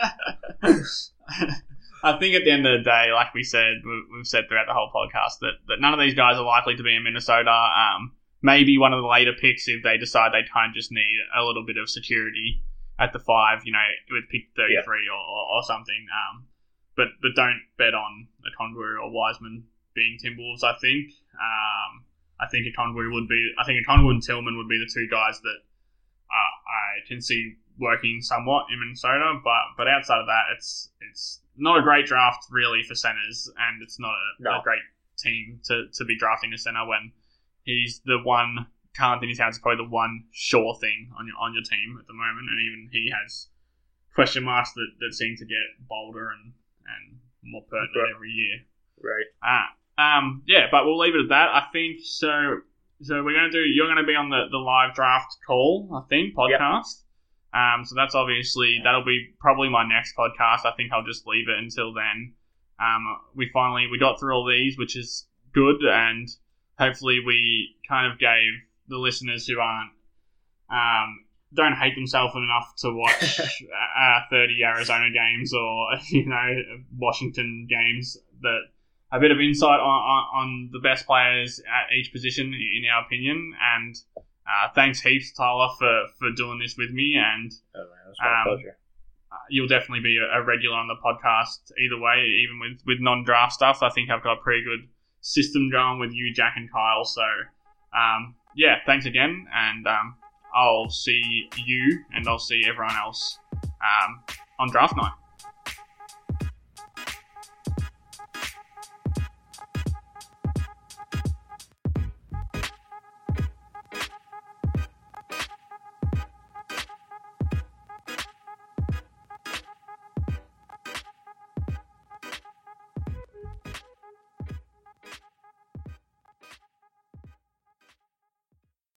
split. I think at the end of the day, like we said, we've said throughout the whole podcast that, that none of these guys are likely to be in Minnesota. Um, maybe one of the later picks if they decide they kind of just need a little bit of security at the five, you know, with pick thirty-three yeah. or, or, or something. Um, But but don't bet on Okongwu or Wiseman being Timberwolves, I think. Um, I think Okongwu would be... I think Okongwu and Tillman would be the two guys that uh, I can see working somewhat in Minnesota. But but outside of that, it's it's not a great draft, really, for centers. And it's not a, no. a great team to, to be drafting a center when he's the one... Talent in his hands is probably the one sure thing on your, on your team at the moment. And even he has question marks that, that seem to get bolder and... and more pertinent right. every year. Right. Uh, um, yeah, but we'll leave it at that. I think so. So we're going to do, you're going to be on the, the live draft call, I think, podcast. Yep. Um, so that's obviously, that'll be probably my next podcast. I think I'll just leave it until then. Um, we finally, we got through all these, which is good. And hopefully we kind of gave the listeners who aren't, um, don't hate themselves enough to watch uh, thirty Arizona games or, you know, Washington games, that a bit of insight on, on, on the best players at each position, in our opinion. And uh, thanks heaps, Tyler, for, for doing this with me. And oh, man, it was my um, pleasure. You'll definitely be a, a regular on the podcast either way, even with, with non-draft stuff. I think I've got a pretty good system going with you, Jack, and Kyle. So, um, yeah, thanks again, and um, I'll see you and I'll see everyone else um, on draft night.